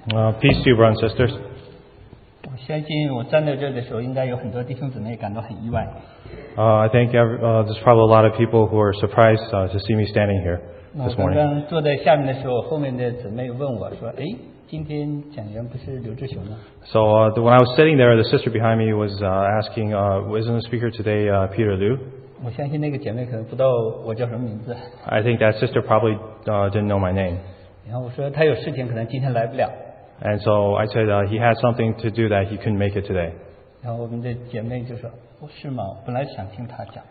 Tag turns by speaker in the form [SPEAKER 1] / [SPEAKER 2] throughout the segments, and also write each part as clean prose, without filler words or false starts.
[SPEAKER 1] Peace to you, brothers and sisters.
[SPEAKER 2] 我相信我站在这的时候，应该有很多弟兄姊妹感到很意外。
[SPEAKER 1] I think there's probably a lot of people who are surprised to see me standing here
[SPEAKER 2] 我
[SPEAKER 1] this
[SPEAKER 2] 刚
[SPEAKER 1] morning.
[SPEAKER 2] 刚坐在下面的时候，后面的姊妹问我说：“哎，今天讲员不是刘志雄吗
[SPEAKER 1] So when I was sitting there, the sister behind me was asking, isn't the speaker today Peter Liu?？”
[SPEAKER 2] 我相信那个姐妹可能不知道我叫什么名字。
[SPEAKER 1] I think that sister probably didn't know my name.
[SPEAKER 2] 然后我说她有事情，可能今天来不了。
[SPEAKER 1] And so I said he had something to do that he couldn't make it today.
[SPEAKER 2] 然后我们的姐妹就说：“哦，是吗？我本来想听她讲。”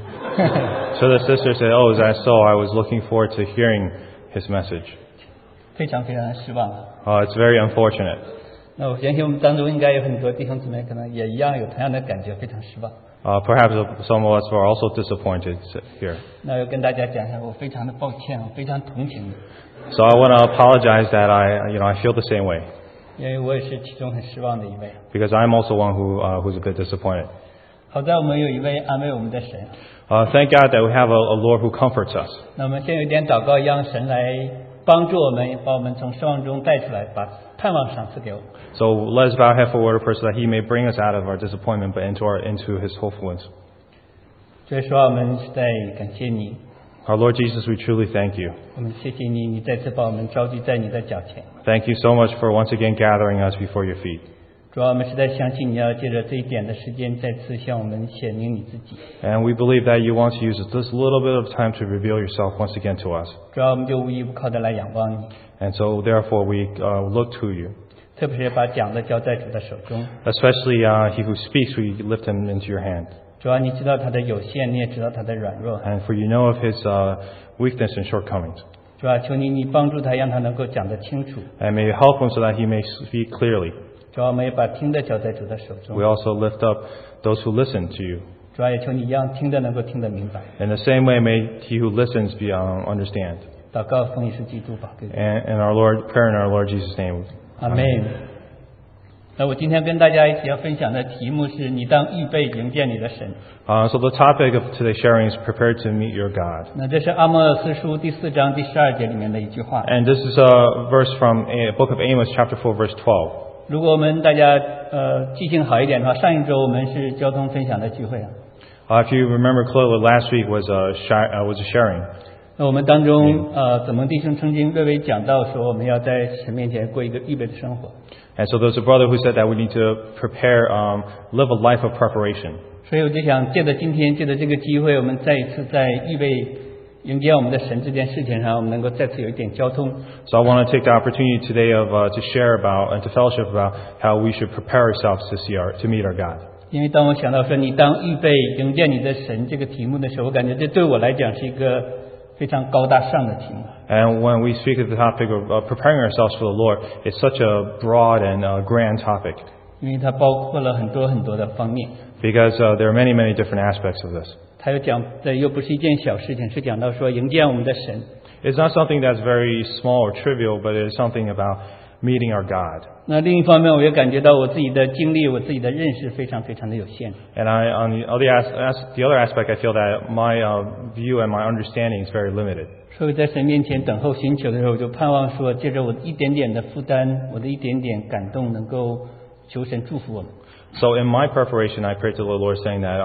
[SPEAKER 1] So the sister said, oh, is that so? I was looking forward to hearing his message.
[SPEAKER 2] 非常非常失望。
[SPEAKER 1] It's very unfortunate.
[SPEAKER 2] 那我相信我们当中应该有很多弟兄姊妹，可能也一样有同样的感觉，非常失望。
[SPEAKER 1] Perhaps some of us are also disappointed here.
[SPEAKER 2] 那要跟大家讲一下，我非常的抱歉，我非常同情你，
[SPEAKER 1] So I want to apologize that I feel the same way
[SPEAKER 2] 因为我也是其中很失望的一位。
[SPEAKER 1] because I'm also one who's a bit disappointed.
[SPEAKER 2] 好在我们有一位安慰我们的神。
[SPEAKER 1] Thank God that we have a Lord who comforts us.
[SPEAKER 2] 那我们先有一点祷告，让神来帮助我们，把我们从失望中带出来，把盼望赏赐给我们。
[SPEAKER 1] So let us bow our head for word of prayer so that He may bring us out of our disappointment, but into His hopefulness.
[SPEAKER 2] 所以说，我们实在感谢你，
[SPEAKER 1] Our Lord Jesus, we truly thank You.
[SPEAKER 2] 我们谢谢你，你再次把我们召集在你的脚前。
[SPEAKER 1] Thank You so much for once again gathering us before Your feet.
[SPEAKER 2] 主要我们实在相信你要借着这一点的时间，再次向我们显明你自己。
[SPEAKER 1] And we believe that You want to use this little bit of time to reveal Yourself once again to us.
[SPEAKER 2] 主要我们就无依无靠的来仰望你，
[SPEAKER 1] And so therefore we look to You.
[SPEAKER 2] 特别是把讲的交在主的手中。
[SPEAKER 1] Especially He who speaks, we lift Him into Your hand.
[SPEAKER 2] 主要你知道他的有限，你也知道他的软弱。
[SPEAKER 1] And for You know of His weakness and shortcomings.
[SPEAKER 2] 主要求你帮助他，让他能够讲得清楚。
[SPEAKER 1] And may You help Him so that He may speak clearly.
[SPEAKER 2] 主要我们也把听的交在主的手中
[SPEAKER 1] We。also lift up those who listen to You.
[SPEAKER 2] 主要也求你让听的能够听得明白。
[SPEAKER 1] In the same way, may He who listens be understand.
[SPEAKER 2] 祷告奉耶稣基督宝贵的。
[SPEAKER 1] And our Lord, prayer in our Lord Jesus' name.
[SPEAKER 2] 阿门。那我今天跟大家一起要分享的题目是你当预备迎接你的神。
[SPEAKER 1] So the topic of today's sharing is prepared to meet your God.
[SPEAKER 2] 那这是阿莫尔斯书第4章第12节里面的一句话。
[SPEAKER 1] And this is a verse from a book of Amos, chapter 4, verse 12.
[SPEAKER 2] 如果我们大家记性好一点的话，上一周我们是交通分享的聚会啊。
[SPEAKER 1] If you remember clearly, last week was a sharing.
[SPEAKER 2] 那我们当中子蒙弟兄曾经略微讲到说，我们要在神面前过一个预备的生活。
[SPEAKER 1] And so there's a brother who said that we need to prepare, live a life of preparation.
[SPEAKER 2] 所以我就想借着今天，借着这个机会，我们再一次在预备迎接我们的神这件事情上，我们能够再次有一点交通。
[SPEAKER 1] So I want to take the opportunity today to share about and to fellowship about how we should prepare ourselves to meet our God.
[SPEAKER 2] 因为当我想到说你当预备迎接你的神这个题目的时候，我感觉这对我来讲是一个非常高大上的题目。
[SPEAKER 1] And when we speak of the topic of preparing ourselves for the Lord, it's such a broad and grand topic
[SPEAKER 2] 因为它包括了很多很多的方面。
[SPEAKER 1] because there are many, many different aspects of this.
[SPEAKER 2] 它又讲的又不是一件小事情，是讲到说迎接我们的神。
[SPEAKER 1] It's not something that's very small or trivial, but it's something about meeting our God.
[SPEAKER 2] 那另一方面，我也感觉到我自己的经历，我自己的认识非常非常的有限。
[SPEAKER 1] And on the other aspect, I feel that my view and my understanding is very limited.
[SPEAKER 2] 所以在神面前等候寻求的时候，我就盼望说，借着我一点点的负担，我的一点点感动，能够求神祝福我们。
[SPEAKER 1] So in my preparation, I pray to the Lord saying that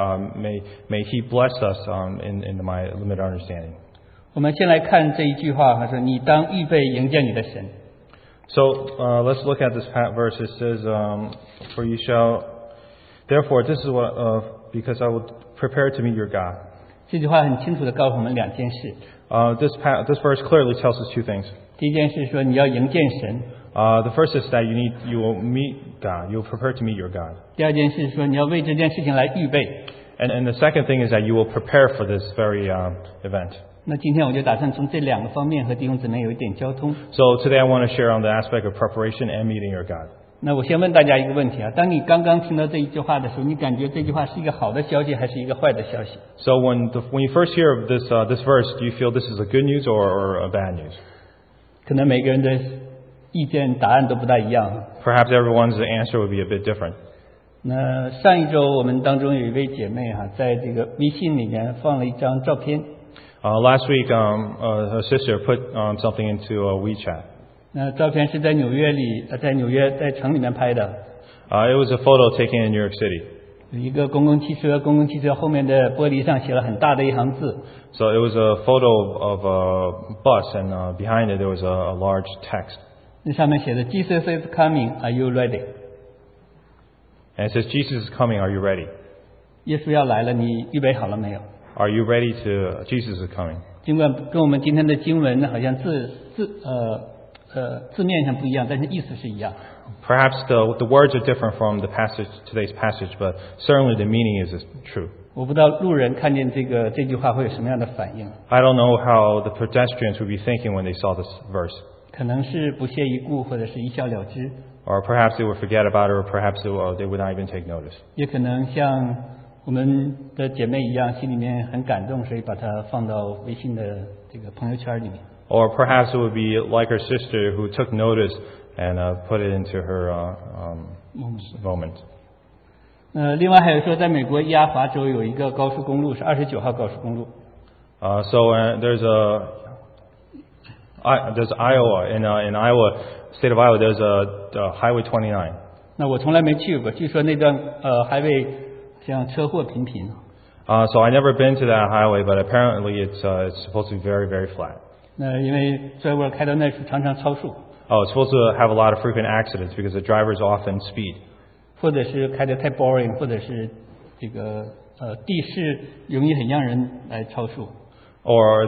[SPEAKER 1] may He bless us in my limited understanding.
[SPEAKER 2] 我们先来看这一句话，他说：“你当预备迎接你的神。”
[SPEAKER 1] So let's look at this verse. It says, "For you shall, therefore, this is what because I will prepare to meet your God."
[SPEAKER 2] 这句话很清楚地告诉我们两件事。
[SPEAKER 1] This verse clearly tells us two things.
[SPEAKER 2] 第一件事说你要迎见神，
[SPEAKER 1] The first is that you will meet God. You will prepare to meet your God.
[SPEAKER 2] 第二件事说你要为这件事情来预备。
[SPEAKER 1] And the second thing is that you will prepare for this very event.
[SPEAKER 2] 那今天我就打算从这两个方面和弟兄姊妹有一点交通。
[SPEAKER 1] So today I want to share on the aspect of preparation and meeting your God.
[SPEAKER 2] 那我先问大家一个问题啊，当你刚刚听到这一句话的时候，你感觉这句话是一个好的消息还是一个坏的消息？
[SPEAKER 1] So when you first hear of this verse, do you feel this is a good news or a bad news?
[SPEAKER 2] 可能每个人的意见答案都不大一样。
[SPEAKER 1] Perhaps everyone's answer would be a bit different.
[SPEAKER 2] 那上一周我们当中有一位姐妹在这个微信里面放了一张照片。
[SPEAKER 1] Last week, her sister put something into WeChat.
[SPEAKER 2] 那照片是在纽约在城里面拍的，
[SPEAKER 1] It was a photo taken in New York City.
[SPEAKER 2] 有一个公共汽车后面的玻璃上写了很大的一行字，
[SPEAKER 1] So it was a photo of a bus, and behind it there was a large text.
[SPEAKER 2] 那上面写的 Jesus is coming, are you ready?
[SPEAKER 1] And it says, Jesus is coming, are you ready?
[SPEAKER 2] 耶稣要来了，你预备好了没有？
[SPEAKER 1] Are you ready to, Jesus is coming?
[SPEAKER 2] 尽管跟我们今天的经文好像字面上不一样，但是意思是一样。
[SPEAKER 1] Perhaps the words are different from today's passage, but certainly the meaning is true.
[SPEAKER 2] 我不知道路人看见这句话会有什么样的反应，
[SPEAKER 1] I don't know how the pedestrians would be thinking when they saw this verse.
[SPEAKER 2] 可能是不屑一顾，或者是一笑了之，
[SPEAKER 1] Or perhaps they would forget about it, or perhaps they would not even take notice.
[SPEAKER 2] 也可能像我们的姐妹一样，心里面很感动，所以把它放到微信的这个朋友圈里面。
[SPEAKER 1] Or perhaps it would be like her sister who took notice and put it into her moment.
[SPEAKER 2] 另外还有说，在美国伊阿华州有一个高速公路是29号高速公路，
[SPEAKER 1] There's Iowa in Iowa, state of Iowa. There's a Highway 29.
[SPEAKER 2] 那我从来没去过，据说那段highway 像车祸频频。
[SPEAKER 1] So I never been to that highway, but apparently it's supposed to be very, very flat.
[SPEAKER 2] 那因为driver开到那处常常超速，
[SPEAKER 1] Oh, it's supposed to have a lot of frequent accidents because the drivers often speed.
[SPEAKER 2] 或者是开得太 boring， 或者是这个地势容易很让人来超速。
[SPEAKER 1] Or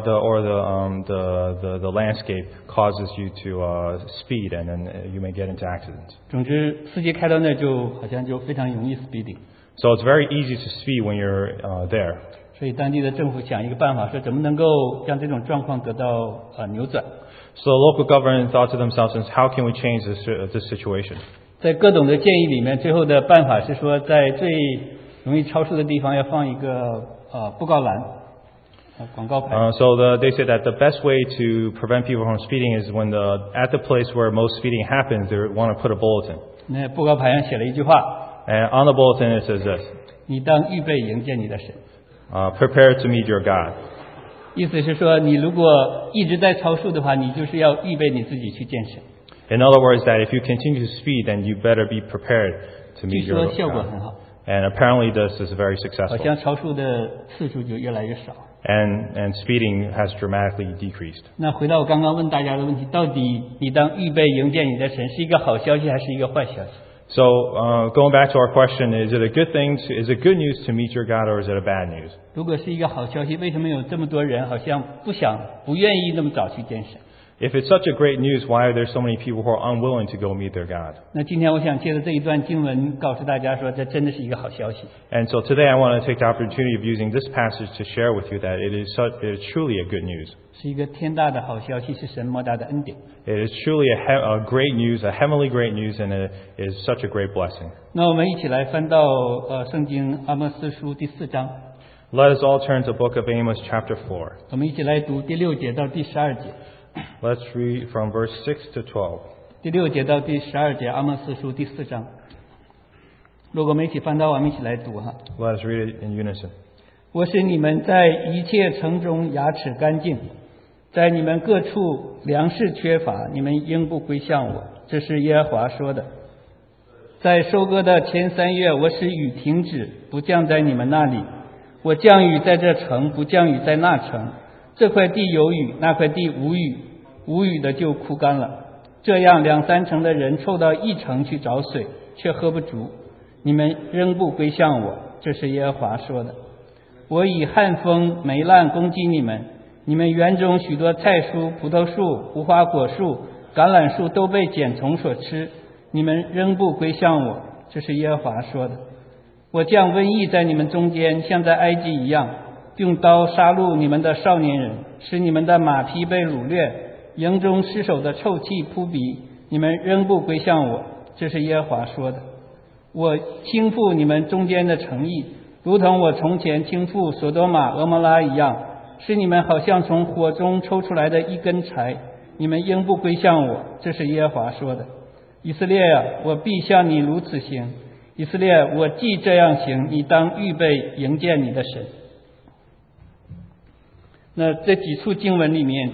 [SPEAKER 1] the landscape causes you to speed, and then you may get into accidents.
[SPEAKER 2] 总之，司机开到那就好像就非常容易 speeding。
[SPEAKER 1] So it's very easy to speed when you're there.
[SPEAKER 2] 所以当地的政府想一个办法，说怎么能够让这种状况得到扭转。
[SPEAKER 1] So the local government thought to themselves, how can we change this situation?
[SPEAKER 2] 在各种的建议里面，最后的办法是说，在最容易超速的地方要放一个布告栏，广告牌。
[SPEAKER 1] They say that the best way to prevent people from speeding is when at the place where most speeding happens, they want to put a bulletin.
[SPEAKER 2] 那布告牌上写了一句话
[SPEAKER 1] And on the bulletin it says this:
[SPEAKER 2] 你当预备迎接你的神。
[SPEAKER 1] Prepare to meet your God.
[SPEAKER 2] 意思是说，你如果一直在超速的话，你就是要预备你自己去见神。
[SPEAKER 1] In other words, that if you continue to speed, then you better be prepared to
[SPEAKER 2] 据
[SPEAKER 1] meet your
[SPEAKER 2] 说效果很
[SPEAKER 1] God.
[SPEAKER 2] 好，
[SPEAKER 1] And apparently this is very
[SPEAKER 2] 好
[SPEAKER 1] successful.
[SPEAKER 2] 像超速的次数就越来越少。
[SPEAKER 1] And speeding has dramatically decreased.
[SPEAKER 2] 那回到我刚刚问大家的问题，到底你当预备迎接你的神是一个好消息还是一个坏消息？
[SPEAKER 1] So going back to our question, is it a good thing? Is it good news to meet your God, or is it a bad news?
[SPEAKER 2] 如果是一个好消息，为什么有这么多人好像不愿意那么早去见神？
[SPEAKER 1] If it's such a great news, why are there so many people who are unwilling to go meet their God?
[SPEAKER 2] 那今天我想借着这一段经文告诉大家说，这真的是一个好消息。
[SPEAKER 1] And so today I want to take the opportunity of using this passage to share with you that it is truly a good news.
[SPEAKER 2] 是一个天大的好消息，是神莫大的恩典。
[SPEAKER 1] It is truly a great news, a heavenly great news, and it is such a great blessing.
[SPEAKER 2] 那我们一起来翻到圣经阿摩司书第4章，
[SPEAKER 1] Let us all turn to the book of Amos chapter 4.
[SPEAKER 2] 我们一起来读第6节到第12节。
[SPEAKER 1] Let's read from verse 6 to 12.
[SPEAKER 2] 第6节到第12节，阿摩司书第4章。如果我们一起翻到，我们一起来读哈。
[SPEAKER 1] Let us read it in unison.
[SPEAKER 2] 我使你们在一切城中牙齿干净，在你们各处粮食缺乏，你们应不归向我。这是耶和华说的。在收割的前3月，我使雨停止，不降在你们那里。我降雨在这城，不降雨在那城。这块地有雨，那块地无雨，无雨的就枯干了。这样2、3城的人凑到一城去找水，却喝不足。你们仍不归向我。这是耶和华说的。我以旱风、霉烂攻击你们，你们园中许多菜蔬、葡萄树、无花果树、橄榄树都被茧虫所吃，你们仍不归向我。这是耶和华说的。我降瘟疫在你们中间，像在埃及一样，用刀杀戮你们的少年人，使你们的马匹被掳掠，营中尸首的臭气扑鼻，你们仍不归向我。这是耶和华说的。我倾覆你们中间的城邑，如同我从前倾覆所多玛、蛾摩拉一样，使你们好像从火中抽出来的一根柴，你们应不归向我。这是耶和华说的。以色列啊，我必向你如此行。以色列，我既这样行，你当预备迎接你的神。那这几处经文里面，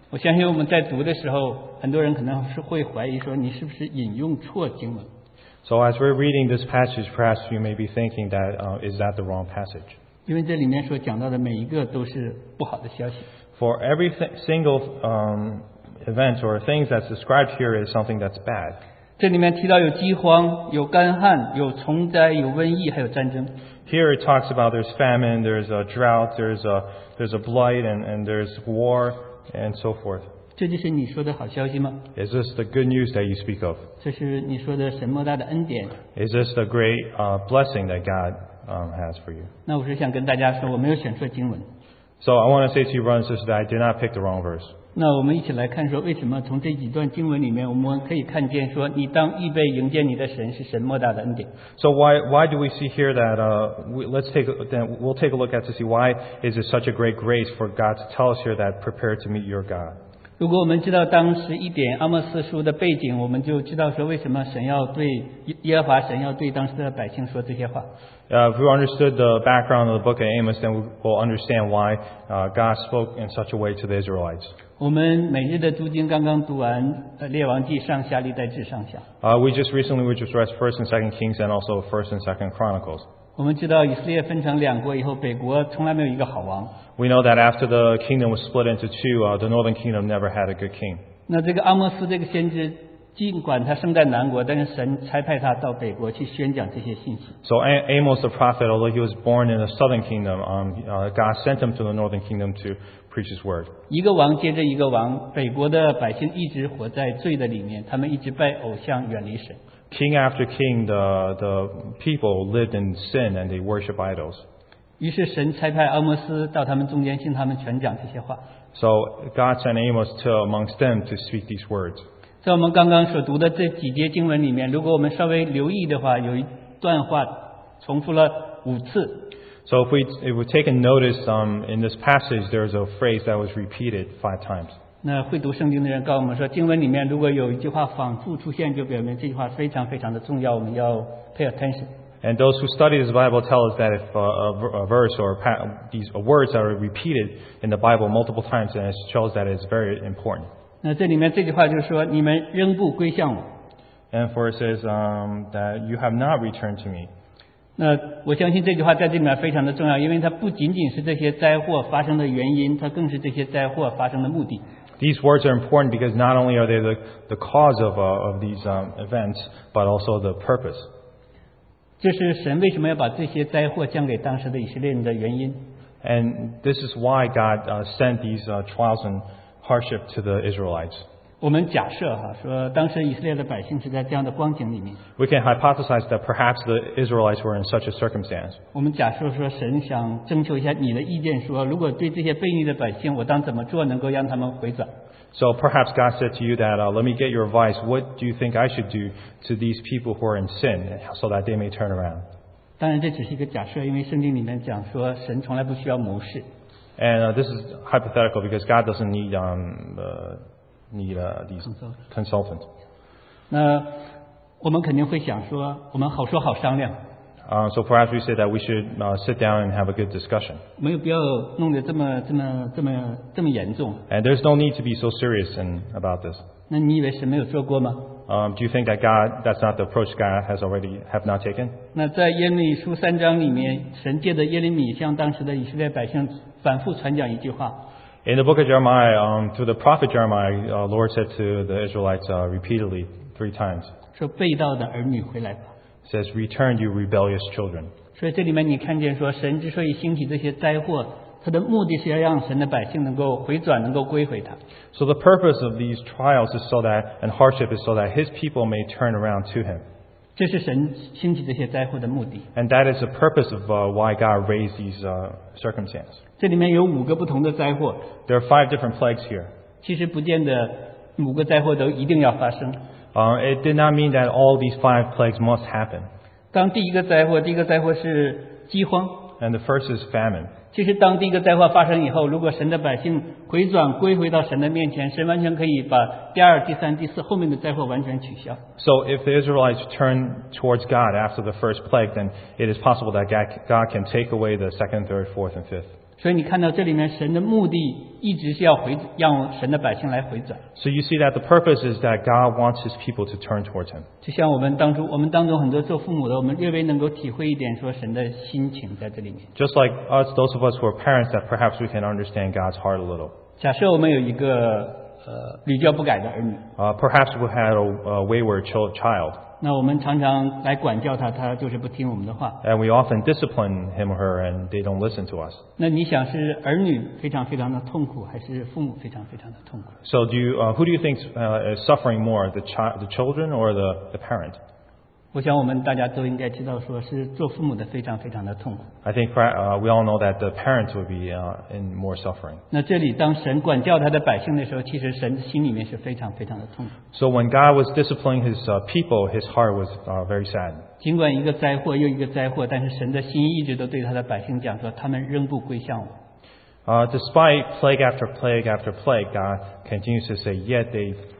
[SPEAKER 2] 我相信我们在读的时候，很多人可能是会怀疑说，你是不是引用错经文？
[SPEAKER 1] So as we're reading this passage, perhaps you may be thinking that is that the wrong passage?
[SPEAKER 2] 因为这里面所讲到的每一个都是不好的消息。
[SPEAKER 1] For every single event or things that's described here is something that's bad.
[SPEAKER 2] 这里面提到有饥荒、有干旱、有虫灾、有瘟疫，还有战争。
[SPEAKER 1] Here it talks about there's famine, there's a drought, there's a blight, and there's war, and so forth.
[SPEAKER 2] 这就是你说的好消息吗？
[SPEAKER 1] Is this the good news that you speak of?
[SPEAKER 2] 这是你说的神莫大的恩典？
[SPEAKER 1] Is this the great blessing that God has for you?
[SPEAKER 2] 那我是想跟大家说，我没有选错经文。
[SPEAKER 1] So I want to say to you, brothers and sisters, that I did not pick the wrong verse.
[SPEAKER 2] 那我们一起来看说，为什么从这几段经文里面，我们可以看见说，你当预备迎接你的神是神莫大的恩典。
[SPEAKER 1] So why do we see here that we'll take a look at to see why is it such a great grace for God to tell us here that prepare to meet your God?
[SPEAKER 2] 如果我们知道当时一点阿莫斯书的背景，我们就知道说为什么神要对耶和华神要对当时的百姓说这些话。
[SPEAKER 1] If we understood the background of the book of Amos, then we'll understand why God spoke in such a way to the Israelites.
[SPEAKER 2] 我们每日的读经刚刚读完列王记上下历代志上下。
[SPEAKER 1] We just read 1st and 2nd Kings and also 1st and 2nd Chronicles.
[SPEAKER 2] 我们知道以色列分成两国以后，北国从来没有一个好王。
[SPEAKER 1] We know that after the kingdom was split into two, the northern kingdom never had a good king.
[SPEAKER 2] 那这个阿莫斯这个先知，尽管他生在南国，但是神差派他到北国去宣讲这些信息。
[SPEAKER 1] So Amos the prophet, although he was born in the southern kingdom, God sent him to the northern kingdom to preach his word.
[SPEAKER 2] 一个王接着一个王，北国的百姓一直活在罪的里面，他们一直拜偶像，远离神。
[SPEAKER 1] King after king, the people lived in sin and they worship idols.
[SPEAKER 2] 于是神差派阿摩斯到他们中间，向他们全讲这些话。
[SPEAKER 1] So God sent Amos to amongst them to speak these words.
[SPEAKER 2] 在我们刚刚所读的这几节经文里面，如果我们稍微留意的话，有一段话重复了5次。
[SPEAKER 1] So if we take a notice in this passage, there's a phrase that was repeated 5 times.
[SPEAKER 2] 那会读圣经的人告诉我们说，经文里面如果有一句话反复出现，就表明这句话非常非常的重要，我们要 pay attention。
[SPEAKER 1] And those who study this Bible tell us that if a verse or these words are repeated in the Bible multiple times, then it shows that it's very important.
[SPEAKER 2] 那这里面这句话就是说，你们仍不归向我。
[SPEAKER 1] And for it says that you have not returned to me.
[SPEAKER 2] 那我相信这句话在这里面非常的重要，因为它不仅仅是这些灾祸发生的原因，它更是这些灾祸发生的目的。
[SPEAKER 1] These words are important because not only are they the cause of these events, but also the purpose.
[SPEAKER 2] 这是神为什么要把这些灾祸降给当时的以色列人的原因。
[SPEAKER 1] And this is why God sent these trials and hardship to the Israelites.
[SPEAKER 2] 我们假设说当时以色列的百姓是在这样的光景里面。
[SPEAKER 1] We can hypothesize that perhaps the Israelites were in such a circumstance.
[SPEAKER 2] 我们假设说神想征求一下你的意见，说如果对这些悖逆的百姓，我当怎么做能够让他们回转？
[SPEAKER 1] So perhaps God said to you that, let me get your advice. What do you think I should do to these people who are in sin so that they may turn around?
[SPEAKER 2] 当然这只是一个假设，因为圣经里面讲说神从来不需要谋士。
[SPEAKER 1] And this is hypothetical because God doesn't need these consultants.
[SPEAKER 2] 那我们肯定会想说，我们好说好商量，
[SPEAKER 1] So perhaps we say that we should sit down and have a good discussion.
[SPEAKER 2] 没有必要弄得这么严重。
[SPEAKER 1] And there's no need to be so serious about this.
[SPEAKER 2] 那你以为神没有做过吗？
[SPEAKER 1] Do you think that that's not the approach God has already have not taken?
[SPEAKER 2] 那在耶利米书3章里面，神借着耶利米向当时的以色列百姓反复传讲一句话。
[SPEAKER 1] In the book of Jeremiah, through the prophet Jeremiah, Lord said to the Israelites repeatedly 3 times,
[SPEAKER 2] 说被盗的儿女回来吧。
[SPEAKER 1] says, "Return, you rebellious children."
[SPEAKER 2] 所以这里面你看见说，神之所以兴起这些灾祸，他的目的是要让神的百姓能够回转，能够归回他。
[SPEAKER 1] So the purpose of these trials is so that, and hardship is so that His people may turn around to Him.
[SPEAKER 2] 这是神兴起这些灾祸的目的。
[SPEAKER 1] And that is the purpose of why God raised these circumstances.
[SPEAKER 2] 这里面有5个不同的灾祸，
[SPEAKER 1] There are 5 different plagues here.
[SPEAKER 2] 其实不见得5个灾祸都一定要发生。
[SPEAKER 1] It did not mean that all these 5 plagues must happen.
[SPEAKER 2] 当第一个灾祸是饥荒。
[SPEAKER 1] And the first is famine.
[SPEAKER 2] 其实当第一个灾祸发生以后，如果神的百姓回转归回到神的面前，神完全可以把第2、第3、第4后面的灾祸完全取消。
[SPEAKER 1] So if the Israelites turn towards God after the first plague, then it is possible that God can take away the 2nd, 3rd, 4th, and 5th.
[SPEAKER 2] 所以你看到这里面神的目的一直是要让神的百姓来回转。
[SPEAKER 1] So you see that the purpose is that God wants His people to turn towards Him.
[SPEAKER 2] 就像我们当中很多做父母的，我们略微能够体会一点说神的心情在这里面。
[SPEAKER 1] Just like us, those of us who are parents, that perhaps we can understand God's heart a little.
[SPEAKER 2] 假设我们有一个屡教不改的儿女，
[SPEAKER 1] Perhaps we had a wayward child,
[SPEAKER 2] 那我们常常来管教他，他就是不听我们的话。
[SPEAKER 1] and we often discipline him or her, and they don't listen to us.
[SPEAKER 2] 那你想是儿女非常非常的痛苦，还是父母非常非常的痛苦？
[SPEAKER 1] So who do you think is suffering more, the children or the parent?
[SPEAKER 2] 我想我们大家都应该知道，说是做父母的非常非常的痛苦。
[SPEAKER 1] I think we all know that the parents would be in more suffering.
[SPEAKER 2] 那这里当神管教他的百姓的时候，其实神心里面是非常非常的痛苦。
[SPEAKER 1] So when God was disciplining His people, His heart was very sad.
[SPEAKER 2] 尽管一个灾祸又一个灾祸，但是神的心一直都对他的百姓讲说，他们仍不归向我。
[SPEAKER 1] Despite plague after plague after plague, God continues to say, yet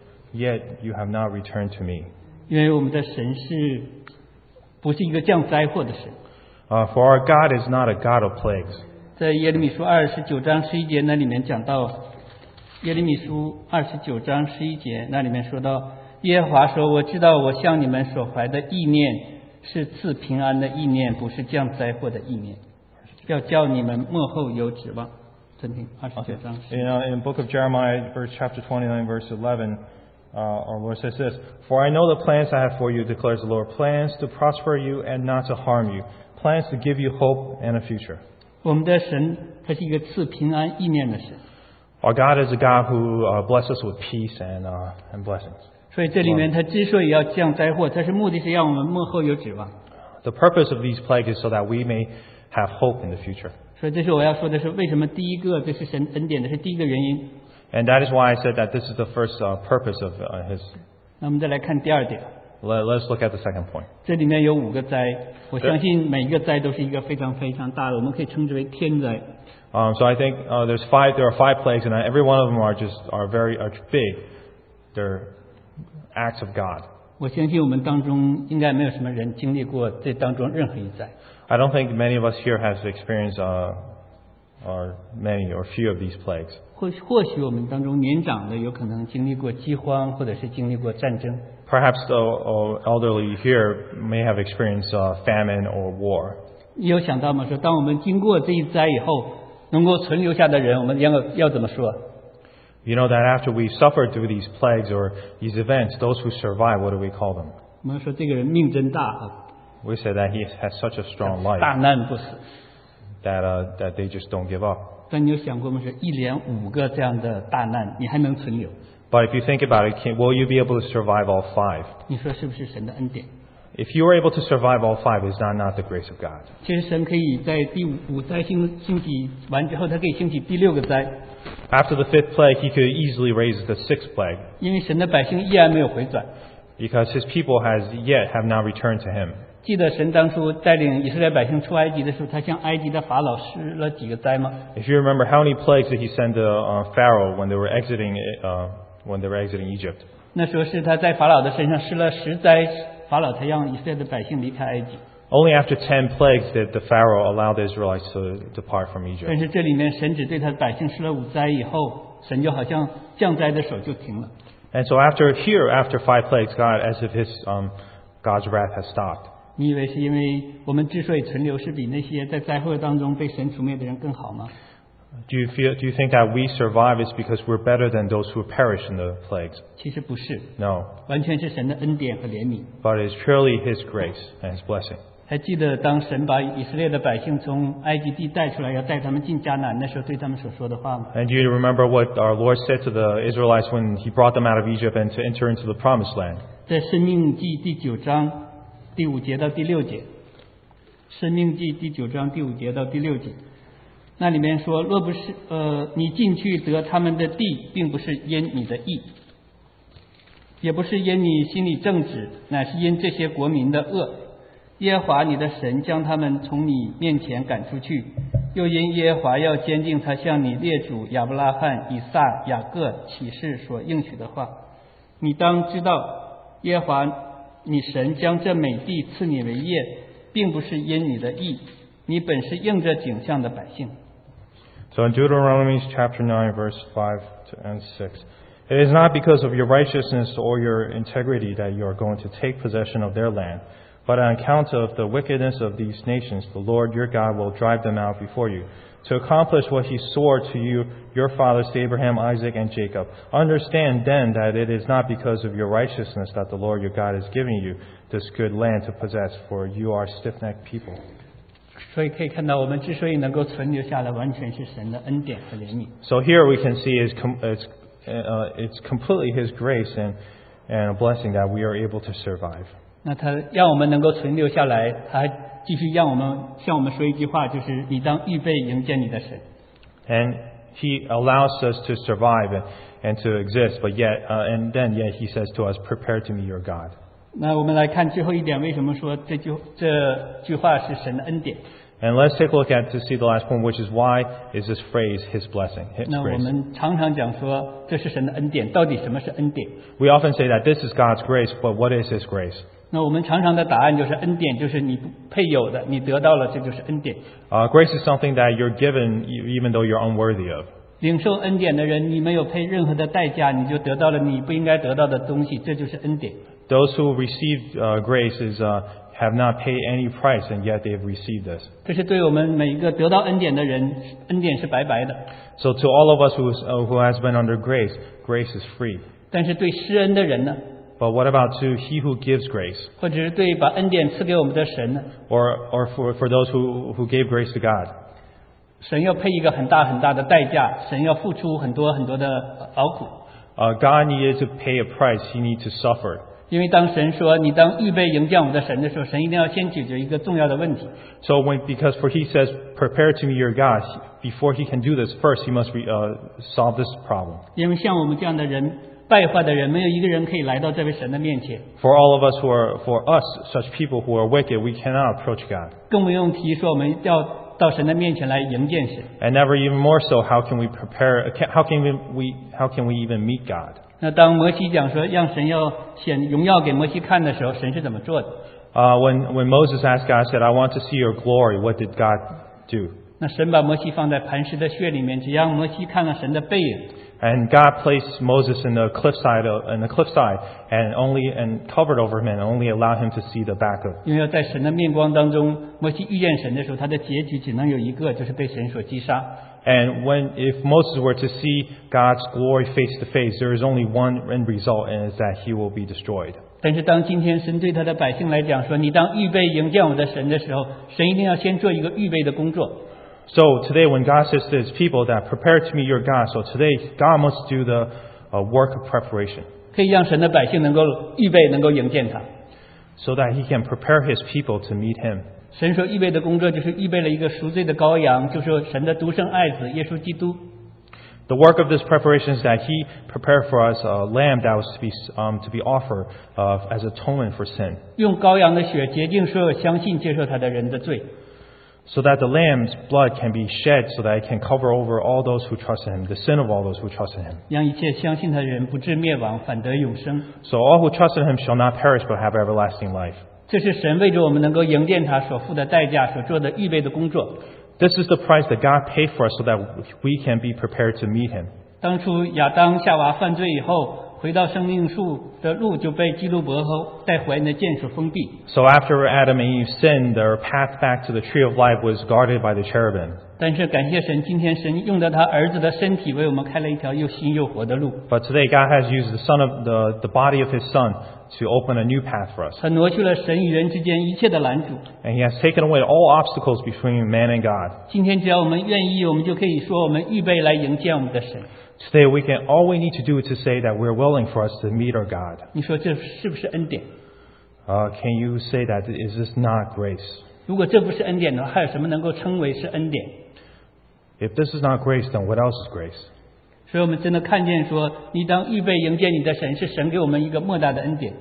[SPEAKER 1] you have not returned to me.
[SPEAKER 2] 因为我们的神不是一个降灾祸的神。
[SPEAKER 1] For our God is not a God of plagues.
[SPEAKER 2] 在耶利米书29章11节那里面讲到，耶利米书29章11节那里面说到，耶和华说，我知道我向你们所怀的意念是赐平安的意念，不是降灾祸的意念，要叫你们末后有指望。真听29章。
[SPEAKER 1] In the book of Jeremiah, chapter 29, verse 11, our Lord says this, For I know the plans I have for you, declares the Lord, plans to prosper you and not to harm you, plans to give you hope and a future.
[SPEAKER 2] 我们的神他是一个赐平安意念的神，
[SPEAKER 1] Our God is a God who blesses us with peace and blessings.
[SPEAKER 2] 所以这里面他之所以要降灾祸，他是目的是让我们末后有指望。
[SPEAKER 1] The purpose of these plagues is so that we may have hope in the future.
[SPEAKER 2] 所以这是我要说的是，为什么第一个这是神恩典的是第一个原因。
[SPEAKER 1] And that is why I said that this is the first purpose of His.
[SPEAKER 2] 那我们再来看第二点，
[SPEAKER 1] Let's look at the second point.
[SPEAKER 2] 这里面有5个灾，我相信每一个灾都是一个非常非常大的，我们可以称之为天灾。
[SPEAKER 1] So I think there are 5 plagues, and every one of them are very big. They're acts of God.
[SPEAKER 2] 我相信我们当中应该没有什么人经历过这当中任何一灾。
[SPEAKER 1] I don't think many of us here have experienced many or few of these plagues.
[SPEAKER 2] 或许我们当中年长的有可能经历过饥荒，或者是经历过战争。
[SPEAKER 1] Perhaps the elderly here may have experienced famine or war.
[SPEAKER 2] 你有想到吗？说当我们经过这一灾以后，能够存留下的人，我们要怎么说？
[SPEAKER 1] You know that after we suffered through these plagues or these events, those who survive, what do we call them?
[SPEAKER 2] 我们说这个人命真大啊，
[SPEAKER 1] We say that he has such a strong life
[SPEAKER 2] 大难不死。
[SPEAKER 1] that they just don't give up.
[SPEAKER 2] 但你有想过吗？是一连5个这样的大难，你还能存留？
[SPEAKER 1] But if you think about it, will you be able to survive all 5?
[SPEAKER 2] 你说是不是神的恩典？
[SPEAKER 1] If you are able to survive all 5, is that not the grace of God?
[SPEAKER 2] 其实神可以在第5灾兴起完之后，他可以兴起第6个灾，
[SPEAKER 1] After the 5th plague, he could easily raise the 6th plague
[SPEAKER 2] 因为神的百姓依然没有回转。
[SPEAKER 1] because his people have not returned to him.
[SPEAKER 2] 记得神当初带领以色列百姓出埃及的时候，他向埃及的法老施了几个灾吗？
[SPEAKER 1] If you remember, how many plagues did he send to Pharaoh when they were exiting Egypt?
[SPEAKER 2] 那时候是他在法老的身上施了10灾，法老才让以色列的百姓离开埃及。
[SPEAKER 1] Only after 10 plagues did the Pharaoh allow the Israelites to depart from
[SPEAKER 2] 但
[SPEAKER 1] Egypt.
[SPEAKER 2] 是这里面神只对他的百姓施了5灾以后，神就好像降灾的手就停了。
[SPEAKER 1] And so after 5 plagues, as if God's wrath has stopped.
[SPEAKER 2] 你以为是因为我们之所以存留是比那些在灾祸当中被神除灭的人更好吗？
[SPEAKER 1] Do you think that we survive is because we're better than those who perish in the plagues?
[SPEAKER 2] 其实不是，
[SPEAKER 1] No.
[SPEAKER 2] 完全是神的恩典和怜悯。
[SPEAKER 1] But it is truly his grace and his blessing.
[SPEAKER 2] 还记得当神把以色列的百姓从埃及地带出来，要带他们进迦南的时候，对他们所说的话吗？
[SPEAKER 1] And do you remember what our Lord said to the Israelites when he brought them out of Egypt and to enter into the promised land?
[SPEAKER 2] 在申命记第9章第5节到第6节，申命记第9章第5节到第6节，那里面说，若不是你进去得他们的地，并不是因你的义，也不是因你心里正直，乃是因这些国民的恶。耶和华你的神将他们从你面前赶出去，又因耶和华要坚定他向你列祖亚伯拉罕、以撒、雅各起誓所应许的话，你当知道，耶和华你神将这美地赐你为业，并不是因你的义，你本是应着景象的百姓。
[SPEAKER 1] So in Deuteronomy chapter 9, verse 5 and 6, it is not because of your righteousness or your integrity that you are going to take possession of their land, but on account of the wickedness of these nations, the Lord your God will drive them out before you, to accomplish what he swore to you, your fathers, to Abraham, Isaac, and Jacob. Understand then that it is not because of your righteousness that the Lord your God is giving you this good land to possess, for you are stiff-necked people.
[SPEAKER 2] 所以可以看到，我们之所以能够存留下来，完全是神的恩典和怜悯。
[SPEAKER 1] So here we can see it's completely His grace and a blessing that we are able to survive.
[SPEAKER 2] 那他让我们能够存留下来，他还继续让我们向我们说一句话，就是你当预备迎接你的神。
[SPEAKER 1] And He allows us to survive and to exist, but yet He says to us, "Prepare to meet your God."
[SPEAKER 2] 那我们来看最后一点，为什么说这句话是神的恩典？
[SPEAKER 1] And let's take a look at to see the last point, which is why is this phrase His blessing, His
[SPEAKER 2] 那我
[SPEAKER 1] grace.
[SPEAKER 2] 们常常讲说这是神的恩典，到底什么是恩典？
[SPEAKER 1] We often say that this is God's grace, but what is His grace?
[SPEAKER 2] 那我们常常的答案就是恩典就是你不配有的，你得到了，这就是恩典。
[SPEAKER 1] Grace is something that you're given even though you're unworthy of.
[SPEAKER 2] 领受恩典的人，你没有配任何的代价，你就得到了你不应该得到的东西，这就是恩典。
[SPEAKER 1] Those who receive grace have not paid any price, and yet they have received this.
[SPEAKER 2] 这是对我们每一个得到恩典的人，恩典是白白的。
[SPEAKER 1] So to all of us who has been under grace, grace is free.
[SPEAKER 2] 但是对施恩的人呢，
[SPEAKER 1] But what about to He who gives grace,
[SPEAKER 2] 或者是对把恩典赐给我们的神呢？
[SPEAKER 1] or for those who gave grace to God?
[SPEAKER 2] 神要配一个很大很大的代价，神要付出很多很多的劳苦。
[SPEAKER 1] God needed to pay a price. He needed to suffer.
[SPEAKER 2] 因为当神说你当预备迎接我们的神的时候，神一定要先解决一个重要的问题。
[SPEAKER 1] So for He says, "Prepare to meet your God." Before He can do this, first He must solve this problem.
[SPEAKER 2] 因为像我们这样的人，败坏的人，没有一个人可以来到这位神的面前。
[SPEAKER 1] For all of us for us, such people who are wicked, we cannot approach God.
[SPEAKER 2] 更不用提说我们要到神的面前来迎接神。
[SPEAKER 1] And never even more so, how can we prepare? How can we even meet God?
[SPEAKER 2] 那当摩西讲说让神要显荣耀给摩西看的时候，神是怎么做的？
[SPEAKER 1] When Moses asked God, said, "I want to see your glory," what did God do?
[SPEAKER 2] 那神把摩西放在磐石的穴里面，只让摩西看了神的背影。
[SPEAKER 1] And God placed Moses in the cliffside, and covered over him, and only allowed him to see the back of.
[SPEAKER 2] 因为在神的面光当中，摩西遇见神的时候，他的结局只能有一个，就是被神所击杀。
[SPEAKER 1] And if Moses were to see God's glory face to face, there is only one end result, and it's that he will be destroyed.
[SPEAKER 2] 但是当今天神对他的百姓来讲说，你当预备迎接我的神的时候，神一定要先做一个预备的工作。
[SPEAKER 1] So today, when God says to His people that prepare to meet your God, so today God must do the work of preparation,
[SPEAKER 2] 可以让神的百姓能够预备，能够迎接他。
[SPEAKER 1] so that He can prepare His people to meet Him.
[SPEAKER 2] 神所预备的工作就是预备了一个赎罪的羔羊，就是神的独生爱子耶稣基督。
[SPEAKER 1] The work of this preparation is that He prepared for us a lamb that was to be offered as atonement for sin,
[SPEAKER 2] 用羔羊的血洁净所有相信接受他的人的罪。
[SPEAKER 1] so that the lamb's blood can be shed, so that it can cover over all those who trust in Him, the sin of all those who trust in Him.
[SPEAKER 2] 让一切相信他的人不至灭亡，反得永生。
[SPEAKER 1] So all who trust in Him shall not perish, but have everlasting life.
[SPEAKER 2] 这是神为着我们能够迎接他所付的代价所做的预备的工作。
[SPEAKER 1] This is the price that God paid for us, so that we can be prepared to meet Him.
[SPEAKER 2] 当初亚当夏娃犯罪以后，回到生命树的路就被基路伯和带火焰的箭所封闭。
[SPEAKER 1] So after Adam and Eve sinned, their path back to the tree of life was guarded by the cherubim.
[SPEAKER 2] 但是感谢神，今天神用到他儿子的身体为我们开了一条又新又活的路。
[SPEAKER 1] But today God has used the body of His Son to open a new path for us.
[SPEAKER 2] 他挪去了神与人之间一切的拦阻。
[SPEAKER 1] And He has taken away all obstacles between man and God.
[SPEAKER 2] 今天只要我们愿意，我们就可以说我们预备来迎接我们的神。
[SPEAKER 1] Today all we need to do is to say that we're willing for us to meet our God.
[SPEAKER 2] 你说这是不是恩典？
[SPEAKER 1] Can you say that? Is this not grace?
[SPEAKER 2] 如果这不是恩典的话，还有什么能够称为是恩典？
[SPEAKER 1] If this is not grace, then what else is grace?
[SPEAKER 2] 所以我们真的看见说，你当预备迎接你的神，是神给我们一个莫大的恩典。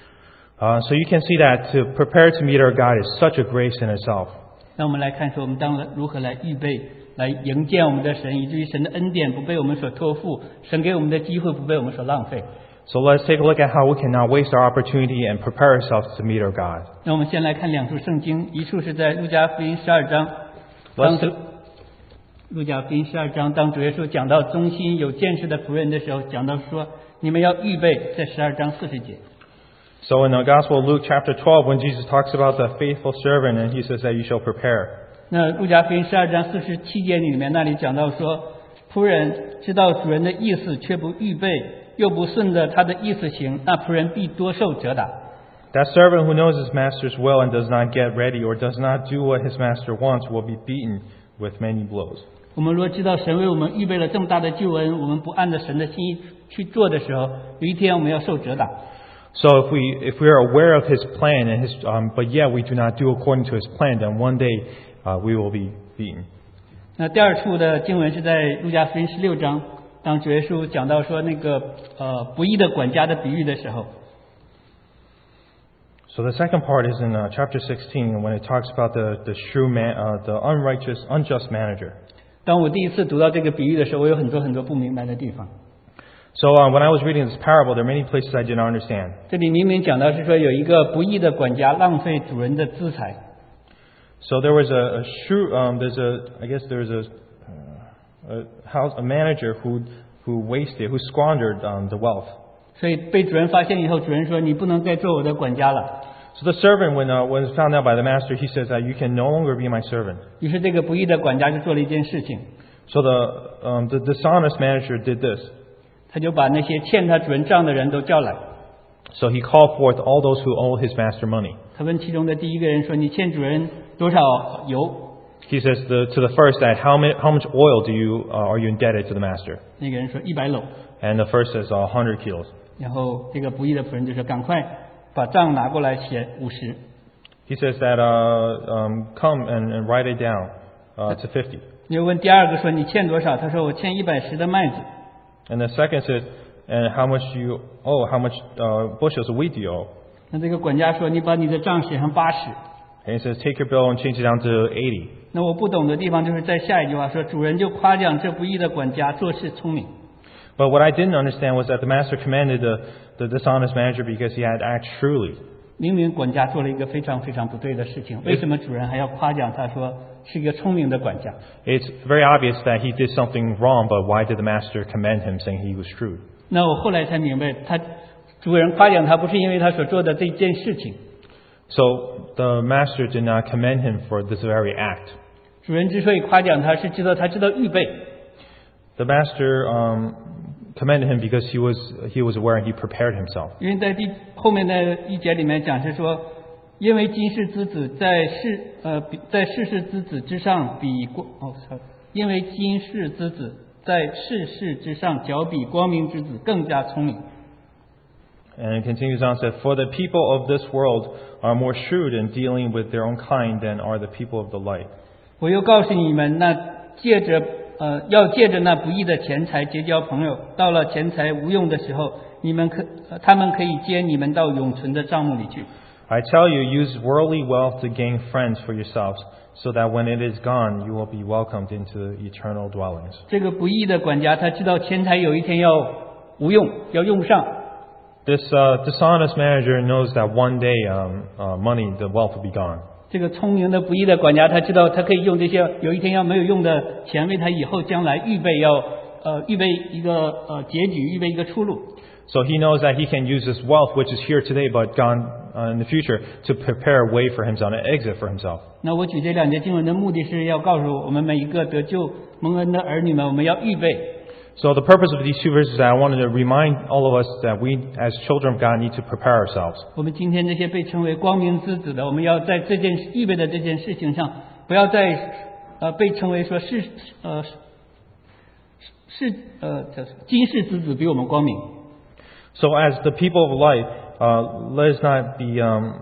[SPEAKER 1] So you can see that to prepare to meet our God is such a grace in itself.
[SPEAKER 2] 那我们来看说，我们当如何来预备，来迎接我们的神，以至于神的恩典不被我们所托付，神给我们的机会不被我们所浪费。
[SPEAKER 1] So let's take a look at how we can not waste our opportunity and prepare ourselves to meet our God.
[SPEAKER 2] 那我们先来看两处圣经，一处是在路加福音12章，
[SPEAKER 1] Let's
[SPEAKER 2] 路加福音12章，当主耶稣讲到忠心有见识的仆人的时候，讲到说你们要预备，在12章40节。
[SPEAKER 1] So in the Gospel of Luke chapter 12, when Jesus talks about the faithful servant, and he says that you shall prepare.
[SPEAKER 2] 那路加福音12章47节里面那里讲到说，仆人知道主人的意思，却不预备，又不顺着他的意思行，那仆人必多受责打。
[SPEAKER 1] That servant who knows his master's will and does not get ready or does not do what his master wants will be beaten with many blows.
[SPEAKER 2] 我们若知道神为我们预备了这么大的救恩，我们不按照神的心意去做的时候，有一天我们要受责打。
[SPEAKER 1] So if we are aware of his plan and but yet we do not do according to his plan, then one day we will be beaten.
[SPEAKER 2] 那第二处的经文是在路加福音16章，当主耶稣讲到说那个不义的管家的比喻的时候。
[SPEAKER 1] So the second part is in chapter 16 when it talks about the shrewd man, the unjust manager.
[SPEAKER 2] 当我第一次读到这个比喻的时候，我有很多不明白的地方。
[SPEAKER 1] So when I was reading this parable, there are many places I did not understand.
[SPEAKER 2] 这里明明讲到是说有一个不义的管家浪费主人的资财。
[SPEAKER 1] So there was a manager who squandered the wealth.
[SPEAKER 2] 所以被主人发现以后，主人说你不能再做我的管家了。
[SPEAKER 1] So the servant, when found out by the master, he says that you can no longer be my servant.
[SPEAKER 2] 于是这个不义的管家就做了一件事情。
[SPEAKER 1] So the dishonest manager did this.
[SPEAKER 2] 他就把那些欠他主人账的人都叫来。
[SPEAKER 1] So he called forth all those who owed his master money.
[SPEAKER 2] 他问其中的第一个人说：“你欠主人多少油？”
[SPEAKER 1] He says to the first that how much oil are you indebted to the master?
[SPEAKER 2] 那个人说100篓。
[SPEAKER 1] And the first says 100 kilos.
[SPEAKER 2] 然后这个不义的仆人就说：“赶快把账拿过来写50。”
[SPEAKER 1] He says that come and write it down to 50.
[SPEAKER 2] 又问第二个说：“你欠多少？”他说：“我欠110的麦子。”
[SPEAKER 1] And the second says, and how much you owe? How much bushels of wheat do you owe?
[SPEAKER 2] 那这个管家说：“你把你的账写上80。”
[SPEAKER 1] And he says, take your bill and change it down to 80.
[SPEAKER 2] 那我不懂的地方就是在下一句话说，主人就夸奖这不义的管家做事聪明。
[SPEAKER 1] But what I didn't understand was that the master commended the dishonest manager because he had acted shrewdly.
[SPEAKER 2] 明明管家做了一个非常不对的事情，为什么主人还要夸奖他说是一个聪明的管家？
[SPEAKER 1] It's very obvious that he did something wrong, but why did the master commend him, saying he was shrewd?
[SPEAKER 2] 那我后来才明白，主人夸奖他不是因为他所做的这件事情。
[SPEAKER 1] So the master did not commend him for this very act.
[SPEAKER 2] 主人之所以夸奖他，是他知道预备。
[SPEAKER 1] The master commended him because he was aware and he prepared himself.
[SPEAKER 2] 因为在后面的一节里面讲是说，因为今世之子在世世之子之上因为今世之子在世世之上较比光明之子更加聪明。
[SPEAKER 1] And it continues on, said, for the people of this world are more shrewd in dealing with their own kind than are the people of the light.
[SPEAKER 2] 我又告诉你们，要借着那不义的钱财结交朋友，到了钱财无用的时候，他们可以接你们到永存的帐幕里去。
[SPEAKER 1] I tell you, use worldly wealth to gain friends for yourselves, so that when it is gone, you will be welcomed into eternal dwellings.
[SPEAKER 2] 这个不义的管家，他知道钱财有一天要无用，要用不上。
[SPEAKER 1] This dishonest manager knows that one day, the wealth will be gone.
[SPEAKER 2] 这个聪明的不义的管家，他知道他可以用这些有一天要没有用的钱，为他以后将来预备一个结局，预备一个出路。
[SPEAKER 1] So he knows that he can use this wealth, which is here today but gone in the future, to prepare a way for himself, an exit for himself.
[SPEAKER 2] 那我举这两节经文的目的是要告诉我们每一个得救蒙恩的儿女们，我们要预备。
[SPEAKER 1] So the purpose of these two verses is that I wanted to remind all of us that we, as children of God, need to prepare ourselves.
[SPEAKER 2] 我们今天这些被称为光明之子的，我们要在这件预备的这件事情上，不要再被称为说今世之子比我们光明。
[SPEAKER 1] So as the people of light, let us not be,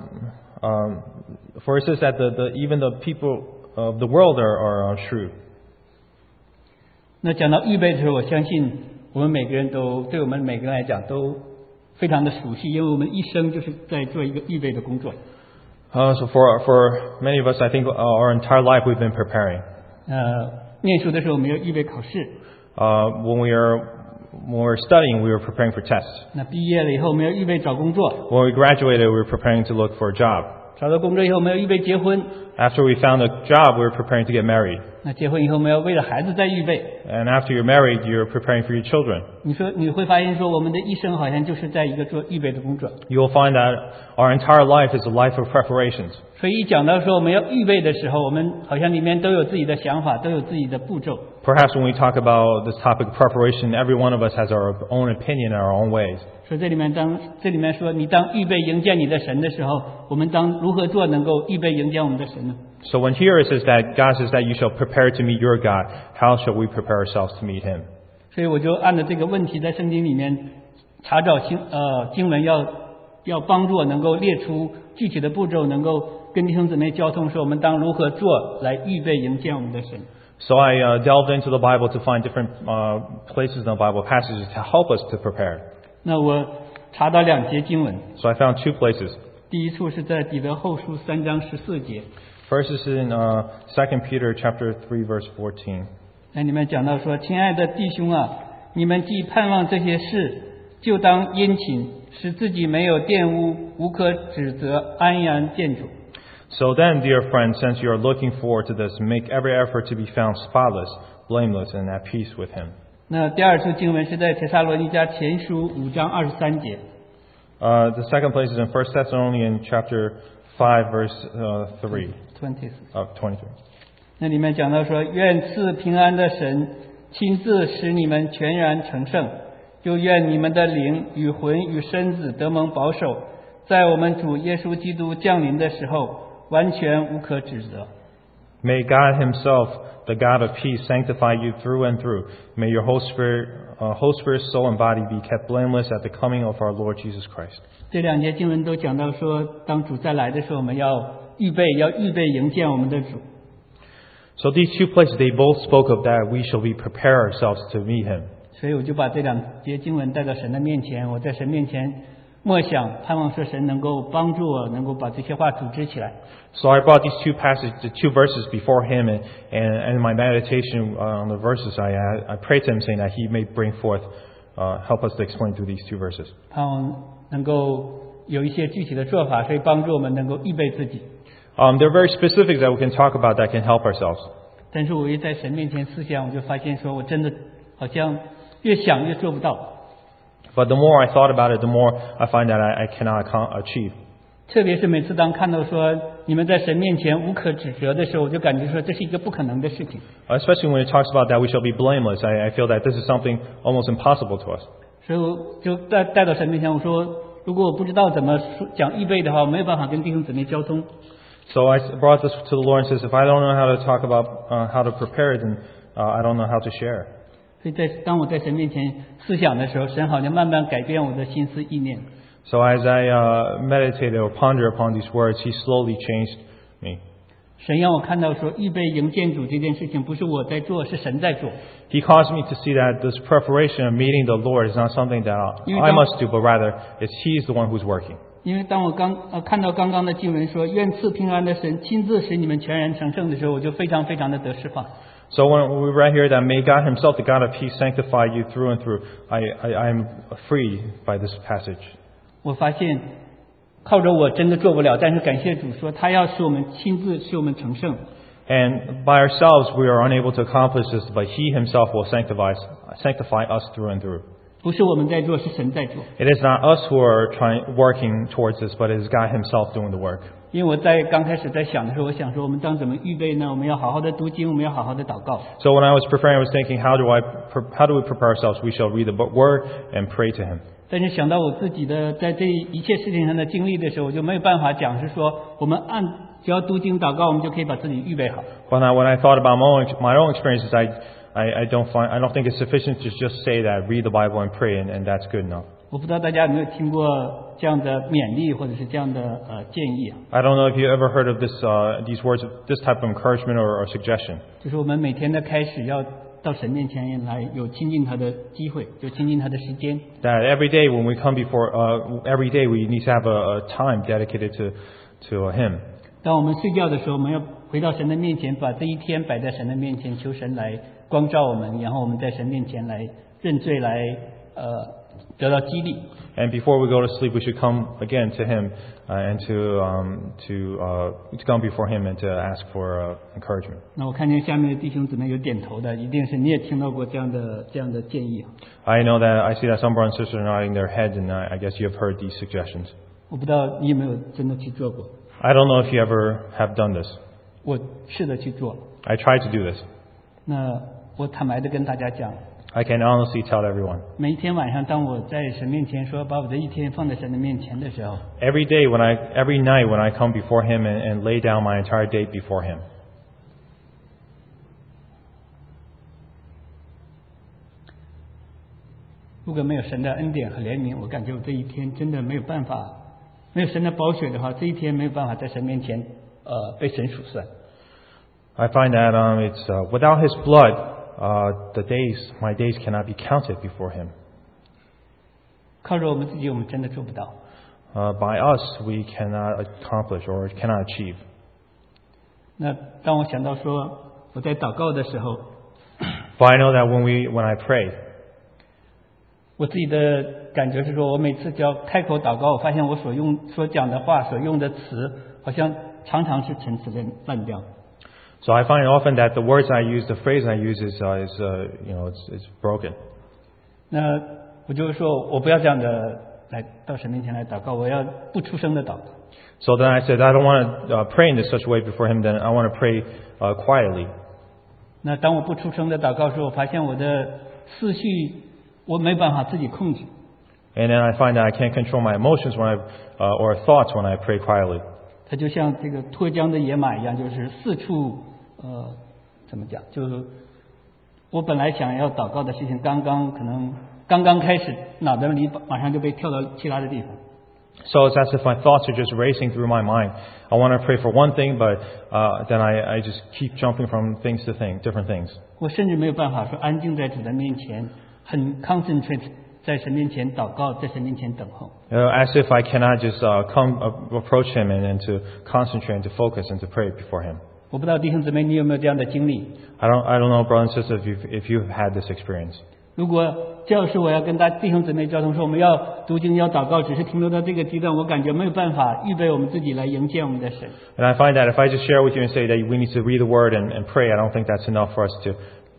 [SPEAKER 1] for it says that even the people of the world are shrewd.
[SPEAKER 2] 那讲到预备的时候，我相信我们每个人对我们每个人来讲都非常的熟悉，因为我们一生就是在做一个预备的工作。
[SPEAKER 1] So for many of us, I think our entire life we've been preparing.
[SPEAKER 2] 念书的时候我们要预备考试。
[SPEAKER 1] When we were studying, we were preparing for tests.
[SPEAKER 2] 那毕业了以后，我们要预备找工作。
[SPEAKER 1] When we graduated, we were preparing to look for a job.
[SPEAKER 2] 找到工作以后，我们要预备结婚。
[SPEAKER 1] After we found a job, we were preparing to get married.
[SPEAKER 2] 那结婚以后，我们要为了孩子在预备。
[SPEAKER 1] And after you're married, you're preparing for your children.
[SPEAKER 2] 你会发现说，我们的一生好像就是在一个做预备的工作。
[SPEAKER 1] You will find that our entire life is a life of preparations.
[SPEAKER 2] 所以一讲到说我们要预备的时候，我们好像里面都有自己的想法，都有自己的步骤。
[SPEAKER 1] Perhaps when we talk about this topic of preparation, every one of us has our own opinion and our own ways.
[SPEAKER 2] 所以这里面说，你当预备迎接你的神的时候，我们当如何做能够预备迎接我们的神呢？
[SPEAKER 1] So when here it says that God says that you shall prepare to meet your God, how shall we prepare ourselves to meet Him?
[SPEAKER 2] 所以我就按照这个问题，在圣经里面查找经文要帮助我能够列出具体的步骤，能够跟弟兄姊妹交通，说我们当如何做来预备迎接我们的神。
[SPEAKER 1] So I delved into the Bible to find different places in the Bible passages to help us to prepare.
[SPEAKER 2] 那我查到2节经文，
[SPEAKER 1] So I found 2 places.
[SPEAKER 2] 第一处是在彼得后书3章14节，
[SPEAKER 1] First is in 2 Peter chapter 3 verse 14.
[SPEAKER 2] 那里面讲到说，亲爱的弟兄啊，你们既盼望这些事，就当殷勤，使自己没有玷污，无可指责，安然见主。
[SPEAKER 1] So then, dear friends, since you are looking forward to this, make every effort to be found spotless, blameless, and at peace with Him.
[SPEAKER 2] 那第二处经文是在帖撒罗尼迦前书5章23节，
[SPEAKER 1] The second place is in 1 Thessalonians chapter 5 verse 3
[SPEAKER 2] 23。
[SPEAKER 1] 23.
[SPEAKER 2] 那里面讲到说，愿赐平安的神亲自使你们全然成圣，又愿你们的灵与魂与身子得蒙保守，在我们主耶稣基督降临的时候，完全无可指责。
[SPEAKER 1] May God Himself, the God of peace, sanctify you through and through. May your whole spirit, soul, and body be kept blameless at the coming of our Lord Jesus Christ.
[SPEAKER 2] 这2节经文都讲到说，当主再来的时候，我们要预备迎接我们的主。
[SPEAKER 1] So these 2 places, they both spoke of that we shall be prepare ourselves to meet Him.
[SPEAKER 2] 所以我就把这2节经文带到神的面前，我在神面前默想，盼望说神能够帮助我，能够把这些话组织起来。
[SPEAKER 1] So I brought these 2 passages, the 2 verses before Him, and in my meditation on the verses, I prayed to Him saying that He may bring forth, help us to explain through these 2 verses.
[SPEAKER 2] 盼望能够有一些具体的做法，可以帮助我们能够预备自己。
[SPEAKER 1] There are very specifics that we can talk about that can help ourselves.
[SPEAKER 2] 但是我一在神面前思想，我就发现说我真的好像越想越做不到。
[SPEAKER 1] But the more I thought about it, the more I find that I cannot achieve.
[SPEAKER 2] 特别是每次当看到说你们在神面前无可指责的时候，我就感觉说这是一个不可能的事情。
[SPEAKER 1] Especially when it talks about that we shall be blameless, I feel that this is something almost impossible to us.
[SPEAKER 2] 所以我就带到神面前，我说如果我不知道怎么讲预备的话，我没有办法跟弟兄姊妹交通。
[SPEAKER 1] So I brought this to the Lord and says, if I don't know how to talk about how to prepare it, then I don't know how to share.
[SPEAKER 2] 所以当我在神面前思想的时候，神好像慢慢改变我的心思意念。
[SPEAKER 1] So as I meditated or pondered upon these words, He slowly changed me.
[SPEAKER 2] 神让我看到说，预备迎接主这件事情不是我在做，是神在做。
[SPEAKER 1] He caused me to see that this preparation of meeting the Lord is not something that I must do, but rather it's He's the one who's working.
[SPEAKER 2] 因为当我看到刚刚的经文说，愿赐平安的神亲自使你们全然成圣的时候，我就非常非常的得释放。
[SPEAKER 1] So when we read here that may God Himself, the God of peace, sanctify you through and through, I am free by this passage.
[SPEAKER 2] 我发现靠着我真的做不了，但是感谢主说，他要使我们亲自使我们成圣。
[SPEAKER 1] And by ourselves we are unable to accomplish this, but He Himself will sanctify us through and through.
[SPEAKER 2] 不是我们在做，是神在做。
[SPEAKER 1] It is not us who are working towards this, but it is God Himself doing the work.
[SPEAKER 2] 因为我在刚开始在想的时候，我想说我们当怎么预备呢？我们要好好的读经，我们要好好的祷告。
[SPEAKER 1] So when I was preparing, I was thinking, how do we prepare ourselves? We shall read the Word and pray to Him.
[SPEAKER 2] 但是想到我自己的在这一切事情上的经历的时候，我就没有办法讲是说我们只要读经祷告，我们就可以把自己预备好。
[SPEAKER 1] But now when I thought about my own experiences, I don't think it's sufficient to just say that read the Bible and pray and that's good enough.
[SPEAKER 2] 我不知道大家有没有听过这样的勉励或者是这样的建议啊？
[SPEAKER 1] I don't know if you ever heard of these words, this type of encouragement or suggestion.
[SPEAKER 2] 就是我们每天的开始要到神面前来，有亲近他的机会，有亲近他的时间。
[SPEAKER 1] That every day when we come before, every day we need to have a time dedicated to Him.
[SPEAKER 2] 当我们睡觉的时候，我们要回到神的面前，把这一天摆在神的面前，求神来光照我们，然后我们在神面前来认罪，来得到激励。
[SPEAKER 1] And before we go to sleep, we should come again to Him and to come before Him and to ask for encouragement.
[SPEAKER 2] 那我看见下面的弟兄姊妹有点头的，一定是你也听到过这样的建议。
[SPEAKER 1] I know that I see that some brothers and sisters are nodding their heads, and I guess you have heard these suggestions.
[SPEAKER 2] 我不知道你有没有真的去做过，
[SPEAKER 1] I don't know if you ever have done this.
[SPEAKER 2] 我试着去做。
[SPEAKER 1] I tried to do this.
[SPEAKER 2] 那我坦白的跟大家讲，
[SPEAKER 1] I can honestly tell everyone.
[SPEAKER 2] 每一天晚上，当我在神面前说把我的一天放在神的面前的时候，
[SPEAKER 1] Every night when I come before Him and lay down my entire day before Him,
[SPEAKER 2] 如果没有神的恩典和怜悯，我感觉我这一天真的没有办法，没有神的宝血的话，这一天没有办法在神面前被神数算。
[SPEAKER 1] I find that it's without His blood, my days cannot be counted before Him.
[SPEAKER 2] 靠着我们自己，我们真的做不到。
[SPEAKER 1] By us, we cannot accomplish or cannot achieve.
[SPEAKER 2] 那当我想到说我在祷告的时候，
[SPEAKER 1] But I know that when I pray,
[SPEAKER 2] 我自己的感觉是说，我每次只要开口祷告，我发现我所讲的话、所用的词，好像常常是陈词滥调。
[SPEAKER 1] so I find often that the words I use, the phrase I use is broken.
[SPEAKER 2] 那我就是说我不要这样的来到神面前来祷告，我要不出声的祷告。
[SPEAKER 1] So then I said, I don't want to pray in such a way before Him. Then I want to pray quietly.
[SPEAKER 2] 那当我不出声的祷告时，我发现我的思绪我没办法自己控制。
[SPEAKER 1] And then I find that I can't control my emotions or thoughts when I pray quietly.
[SPEAKER 2] 它就像这个脱缰的野马一样，就是四处怎么讲？就是我本来想要祷告的事情，可能刚刚开始，脑袋里马上就被跳到其他的地方。
[SPEAKER 1] So it's as if my thoughts are just racing through my mind. I want to pray for one thing, but then I just keep jumping from things to different things.
[SPEAKER 2] 我甚至没有办法说安静在主的面前，很 concentrate 在神面前祷告，在神面前等候。
[SPEAKER 1] As if I cannot just approach Him and to concentrate and to focus and to pray before Him.
[SPEAKER 2] 我不知道弟兄姊妹你有没有这样的经历？
[SPEAKER 1] I don't know, brothers and sisters, if you've had this experience.
[SPEAKER 2] 如果教师我要跟弟兄姊妹交通说我们要读经要祷告，只是停留到这个阶段，我感觉没有办法预备我们自己来迎接我们的神。
[SPEAKER 1] And I find that if I just share with you and say that we need to read the Word and pray, I don't think that's enough for us to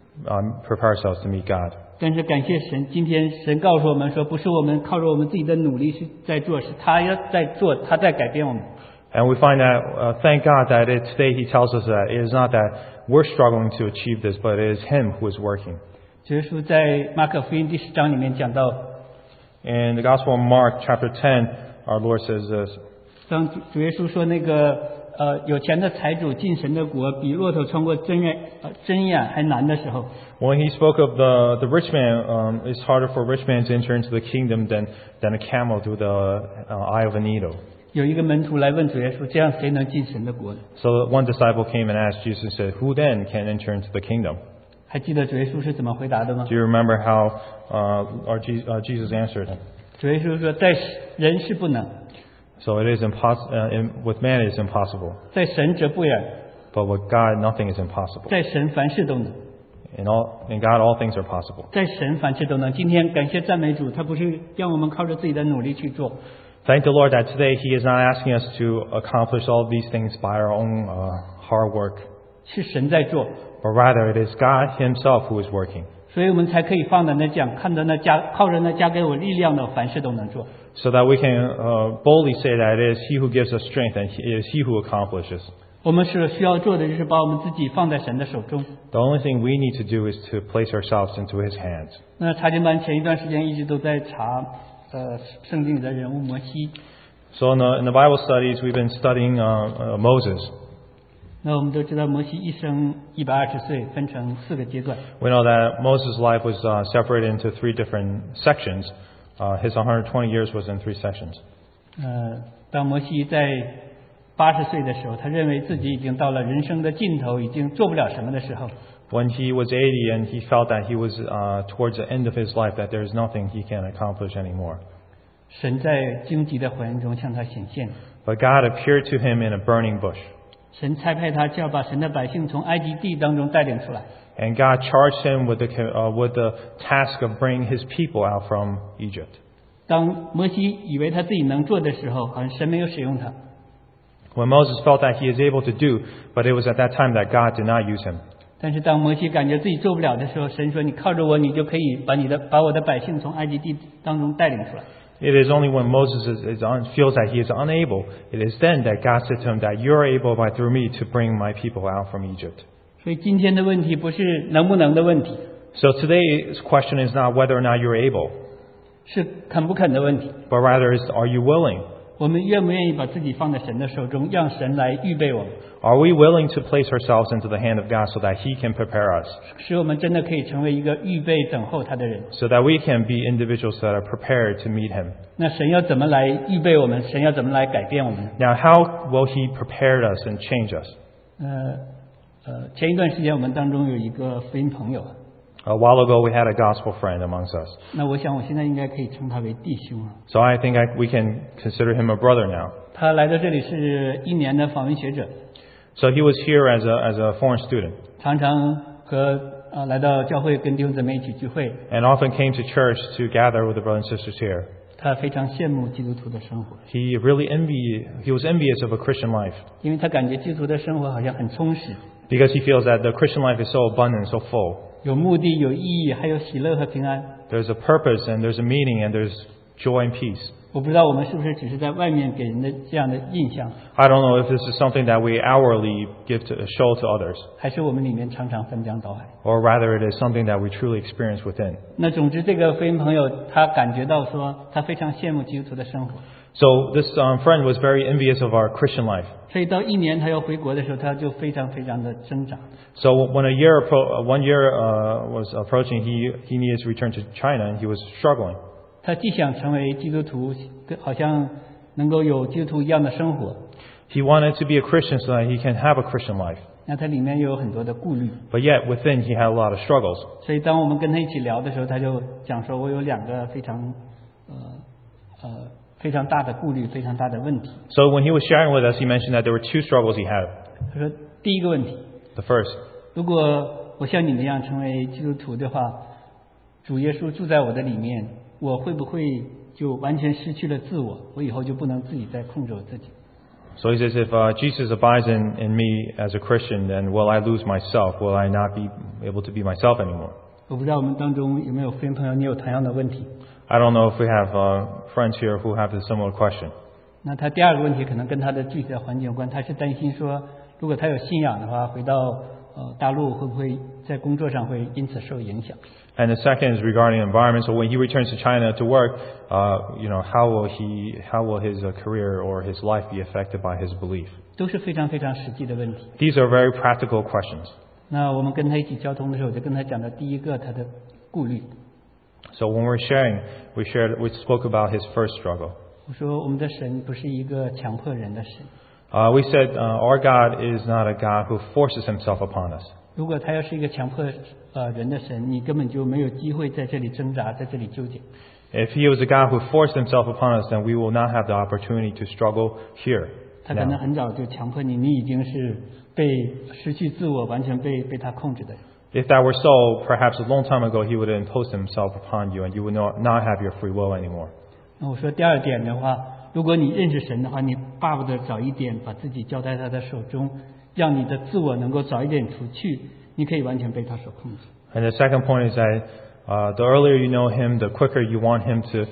[SPEAKER 1] prepare ourselves to meet God.
[SPEAKER 2] 但是感谢神，今天神告诉我们说，不是我们靠着我们自己的努力是在做，是他要在做，他在改变我们。
[SPEAKER 1] And we find that, thank God that today He tells us that it is not that we're struggling to achieve this, but it is Him who is working.
[SPEAKER 2] 主耶稣在马可福音第10章里面讲到，
[SPEAKER 1] In the Gospel of Mark, chapter 10, our Lord says this.
[SPEAKER 2] 当主耶稣说那个有钱的财主进神的国，比骆驼穿过针眼还难的时候，
[SPEAKER 1] When He spoke of the rich man, it's harder for a rich man to enter into the kingdom than a camel through the eye of a needle.
[SPEAKER 2] 有一个门徒来问主耶稣，这样谁能进神的国呢？
[SPEAKER 1] So one disciple came and asked Jesus and said, Who then can enter into the kingdom?
[SPEAKER 2] 还记得主耶稣是怎么回答的吗？
[SPEAKER 1] Do you remember how Jesus answered him?
[SPEAKER 2] 主耶稣说，在人是不能，
[SPEAKER 1] So it is with man it is impossible,
[SPEAKER 2] 在神则不然，
[SPEAKER 1] but with God nothing is impossible.
[SPEAKER 2] 在神凡事都能，
[SPEAKER 1] In God all things are possible.
[SPEAKER 2] 在神凡事都能。今天感谢赞美主，他不是让我们靠着自己的努力去做，
[SPEAKER 1] Thank the Lord that today He is not asking us to accomplish all these things by our own hard work,
[SPEAKER 2] 是神在做，
[SPEAKER 1] but rather it is God Himself who is working.
[SPEAKER 2] 所以我们才可以放胆的讲，看着靠着那加给我力量的，凡事都能做。
[SPEAKER 1] So that we can boldly say that it is He who gives us strength and it is He who accomplishes.
[SPEAKER 2] 我们是需要做的，就是把我们自己放在神的手中。
[SPEAKER 1] The only thing we need to do is to place ourselves into His hands.
[SPEAKER 2] 那查经班前一段时间一直都在查圣经里的人物摩西。
[SPEAKER 1] So in the Bible studies, we've been studying Moses.
[SPEAKER 2] 那我们都知道摩西一生120岁，分成4个阶段。
[SPEAKER 1] We know that Moses' life was separated into 3 different sections. His 120 years was in 3 sections.
[SPEAKER 2] 当摩西在80岁的时候，他认为自己已经到了人生的尽头，已经做不了什么的时候，
[SPEAKER 1] When he was 80 and he felt that he was towards the end of his life, that there is nothing he can accomplish anymore.
[SPEAKER 2] 神在荆棘的火焰中向他显现，
[SPEAKER 1] But God appeared to him in a burning bush.
[SPEAKER 2] 神差派他，就要把神的百姓从埃及地当中带领出来。
[SPEAKER 1] And God charged him with the task of bringing his people out from Egypt.
[SPEAKER 2] 当摩西以为他自己能做的时候，好像神没有使用他。
[SPEAKER 1] When Moses felt that he is able to do, but it was at that time that God did not use him.
[SPEAKER 2] 但是当摩西感觉自己做不了的时候，神说：“你靠着我，你就可以把我的百姓从埃及地当中带领出来。”
[SPEAKER 1] It is only when Moses feels that he is unable, it is then that God said to him that you are able through me to bring my people out from Egypt.
[SPEAKER 2] 所以今天的问题不是能不能的问题，
[SPEAKER 1] So today's question is not whether or not you're able,
[SPEAKER 2] 是肯不肯的问题。
[SPEAKER 1] but rather is are you willing?
[SPEAKER 2] 我们愿不愿意把自己放在神的手中，让神来预备我们，
[SPEAKER 1] Are we willing to place ourselves into the hand of God so that He can prepare us,
[SPEAKER 2] 使我们真的可以成为一个预备等候他的人？
[SPEAKER 1] so that we can be individuals that are prepared to meet Him?
[SPEAKER 2] 那神要怎么来预备我们？神要怎么来改变我们？
[SPEAKER 1] Now, how will He prepare us and change us?
[SPEAKER 2] 前一段时间我们当中有一个福音朋友，
[SPEAKER 1] A while ago, we had a gospel friend amongst us.
[SPEAKER 2] 那我想我现在应该可以称他为弟兄了。
[SPEAKER 1] So I think we can consider him a brother now.
[SPEAKER 2] 他来到这里是1年的访问学者，
[SPEAKER 1] So he was here as a foreign student
[SPEAKER 2] 常常和来到教会跟弟兄姊妹一起聚会。
[SPEAKER 1] and often came to church to gather with the brothers and sisters here.
[SPEAKER 2] 他非常羡慕基督徒的生活，
[SPEAKER 1] He was envious of a Christian life
[SPEAKER 2] 因为他感觉基督徒的生活好像很充实，
[SPEAKER 1] because he feels that the Christian life is so abundant, so full.
[SPEAKER 2] 有目的、有意义，还有喜乐和平安。
[SPEAKER 1] There's a purpose and there's a meaning and there's joy and peace.
[SPEAKER 2] 我不知道我们是不是只是在外面给人的这样的印象，
[SPEAKER 1] I don't know if this is something that we hourly show to others,
[SPEAKER 2] 还是我们里面常常翻江倒海。
[SPEAKER 1] or rather it is something that we truly experience within.
[SPEAKER 2] 那总之，这个福音朋友他感觉到说，他非常羡慕基督徒的生活，
[SPEAKER 1] So this friend was very envious of our Christian life.
[SPEAKER 2] 所以到1年他要回国的时候，他就非常非常的挣扎。
[SPEAKER 1] So when one year was approaching, he needed to return to China and he was struggling.
[SPEAKER 2] 他既想成为基督徒，好像能够有基督徒一样的生活，
[SPEAKER 1] He wanted to be a Christian so that he can have a Christian life.
[SPEAKER 2] 那他里面又有很多的顾虑。
[SPEAKER 1] But yet within he had a lot of struggles.
[SPEAKER 2] 所以当我们跟他一起聊的时候，他就讲说，我有2个非常大的顾虑，非常大的问题。
[SPEAKER 1] So when he was sharing with us, he mentioned that there were 2 struggles he had.
[SPEAKER 2] 他说，第一个问题，
[SPEAKER 1] The first,
[SPEAKER 2] 如果我像你们一样成为基督徒的话，主耶稣住在我的里面，我会不会就完全失去了自我？我以后就不能自己再控制我自己。
[SPEAKER 1] so he says, if Jesus abides in me as a Christian, then will I lose myself? Will I not be able to be myself anymore?
[SPEAKER 2] 我不知道我们当中有没有福音朋友，你有同样的问题？
[SPEAKER 1] I don't know if we have friends here who have a similar question.
[SPEAKER 2] 那他第2个问题可能跟他的具体的环境有关，他是担心说，如果他有信仰的话，回到大陆会不会在工作上会因此受影响？
[SPEAKER 1] And the second is regarding environment. So when he returns to China to work, how will his career or his life be affected by his belief?
[SPEAKER 2] 都是非常非常实际的问题。
[SPEAKER 1] These are very practical questions.
[SPEAKER 2] 那我们跟他一起交通的时候，我就跟他讲到第一个他的顾虑。
[SPEAKER 1] So when we're sharing, we spoke about his first struggle.
[SPEAKER 2] 我说我们的神不是一个强迫人的神，
[SPEAKER 1] We said our God is not a God who forces himself upon us.
[SPEAKER 2] 如果他要是一个强迫人的神，你根本就没有机会在这里挣扎，在这里纠结。
[SPEAKER 1] If he was a God who forced himself upon us, then we will not have the opportunity to struggle here.
[SPEAKER 2] 他可能
[SPEAKER 1] Now.
[SPEAKER 2] 很早就强迫你，你已经是被失去自我，完全被他控制的人。
[SPEAKER 1] If that were so, perhaps a long time ago he would have imposed himself upon you and you would not have your free will anymore.
[SPEAKER 2] 那我说第2点的话，如果你认识神的话，你巴不得早一点把自己交在他的手中，让你的自我能够早一点除去，你可以完全被他所控制。
[SPEAKER 1] And the second point is that the earlier you know him, the quicker you want him to,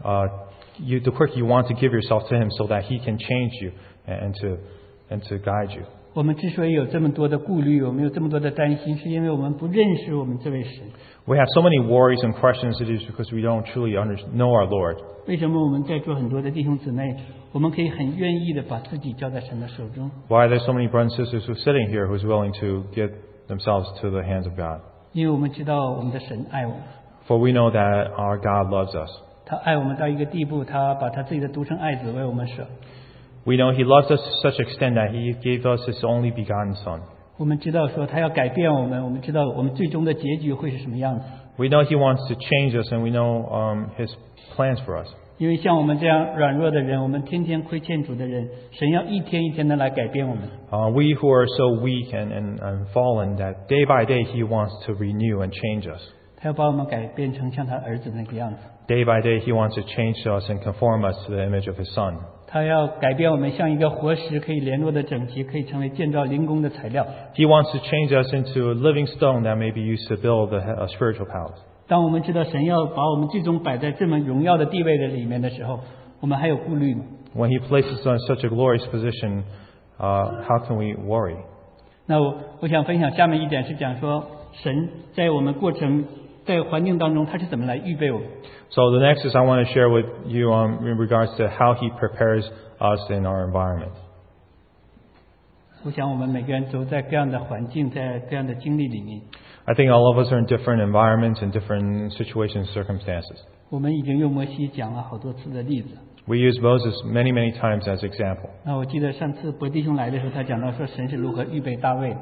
[SPEAKER 1] the quicker you want to give yourself to him so that he can change you and to guide you.
[SPEAKER 2] 我们之所以有这么多的顾虑，我们有这么多的担心，是因为我们不认识我们这位神。
[SPEAKER 1] We have so many worries and questions. It is because we don't truly know our Lord.
[SPEAKER 2] 为什么我们在座很多的弟兄姊妹，我们可以很愿意的把自己交在神的手中？
[SPEAKER 1] Why are there so many brothers and sisters who are sitting here who's willing to give themselves to the hands of God?
[SPEAKER 2] 因为我们知道我们的神爱我们，
[SPEAKER 1] For we know that our God loves us.
[SPEAKER 2] 他爱我们到一个地步，他把他自己的独生爱子为我们舍。
[SPEAKER 1] We know He loves us to such extent that He gave us His only begotten Son.
[SPEAKER 2] 我们知道说他要改变我们，我们知道我们最终的结局会是什么样子。
[SPEAKER 1] We know He wants to change us, and we know His plans for us.
[SPEAKER 2] 因为像我们这样软弱的人，我们天天亏欠主的人，神要一天一天的来改变我们。
[SPEAKER 1] We who are so weak and fallen that day by day He wants to renew and change us.
[SPEAKER 2] 他要把我们改变成像他儿子那个样子。
[SPEAKER 1] Day by day He wants to change us and conform us to the image of His Son.
[SPEAKER 2] 他要改变我们像一个活石，可以联络的整齐，可以成为建造灵宫的材料。
[SPEAKER 1] He wants to change us into a living stone that may be used to build a spiritual palace.
[SPEAKER 2] 当我们知道神要把我们最终摆在这么荣耀的地位的里面的时候，我们还有顾虑吗？
[SPEAKER 1] When He places us in such a glorious position, how can we worry?
[SPEAKER 2] 那我想分享下面一点是讲说，神在我们过程在环境当中他是怎么来预备我们。
[SPEAKER 1] So the next is I want to share with you in regards to how He prepares us in our environment.
[SPEAKER 2] 我想我们每个人都在各样的环境，在各样的经历里面。
[SPEAKER 1] I think all of us are in different environments and different situations, circumstances.
[SPEAKER 2] 我们已经用摩西讲了好多次的例子。
[SPEAKER 1] We use Moses many, many times as example.
[SPEAKER 2] 那我记得上次伯弟兄来的时候，他讲到说神是如何预备大卫的。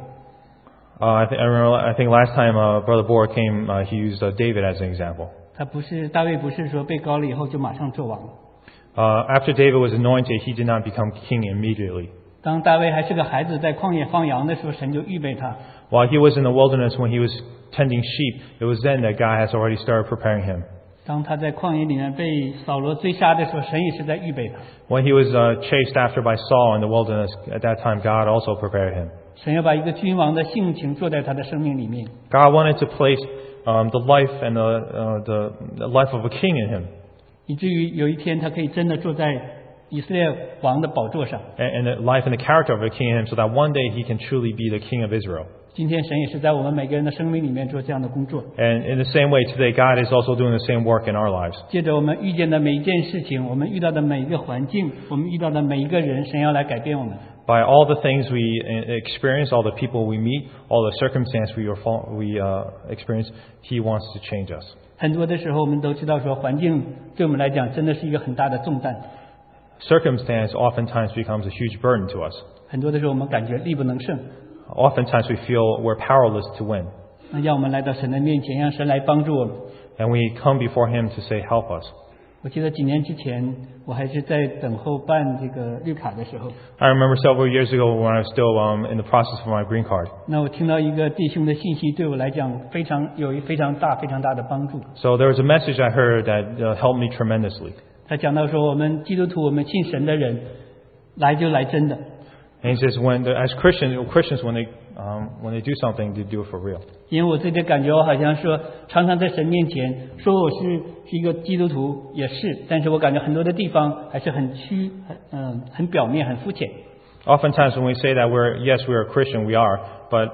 [SPEAKER 1] I think last time Brother Bohr came, he used David as an example.
[SPEAKER 2] 大卫不是说被膏了以后就马上做王了。
[SPEAKER 1] After David was anointed, he did not become king immediately.
[SPEAKER 2] 当大卫还是个孩子，在旷野放羊的时候，神就预备他。
[SPEAKER 1] While he was in the wilderness, when he was tending sheep, it was then that God has already started preparing him.
[SPEAKER 2] 当他在旷野里面被扫罗追杀的时候，神也是在预备他。
[SPEAKER 1] When he was chased after by Saul in the wilderness, at that time God also prepared him.
[SPEAKER 2] 神要把一个君王的性情做在他的生命里面。
[SPEAKER 1] God wanted to place the life and the life of a king in him.
[SPEAKER 2] 以至于有一天他可以真的坐在以色列王的宝座上。
[SPEAKER 1] And the life and the character of a king in him, so that one day he can truly be the king of Israel.
[SPEAKER 2] 今天神也是在我们每个人的生命里面做这样的工作。
[SPEAKER 1] And in the same way, today God is also doing the same work in our lives.
[SPEAKER 2] 借着我们遇见的每一件事情，我们遇到的每一个环境，我们遇到的每一个人，神要来改变我们。
[SPEAKER 1] By all the things we experience, all the people we meet, all the circumstances we experience, He wants to change us.
[SPEAKER 2] 很多的时候，我们都知道说，环境对我们来讲真的是一个很大的重担。
[SPEAKER 1] Circumstance oftentimes becomes a huge burden to us.
[SPEAKER 2] 很多的时候，我们感觉力不能胜。
[SPEAKER 1] Oftentimes we feel we're powerless to win.
[SPEAKER 2] 那让我们来到神的面前，让神来帮助我们。
[SPEAKER 1] And we come before Him to say, help us.
[SPEAKER 2] 我记得几年之前，我还是在等候办这个绿卡的时候，
[SPEAKER 1] I remember several years ago when I was still in the process of my green card.
[SPEAKER 2] 那我听到一个弟兄的信息，对我来讲有非常大的帮助。
[SPEAKER 1] So there was a message I heard that helped me tremendously.
[SPEAKER 2] 他讲到说，我们基督徒，我们信神的人，来就来真的。
[SPEAKER 1] And he says, as Christians, when they do something, they do it for real.
[SPEAKER 2] 因为我自己的感觉，我好像说，常常在神面前说我是一个基督徒，也是，但是我感觉很多的地方还是很表面、很肤浅。
[SPEAKER 1] Oftentimes when we say that we're a Christian, we are,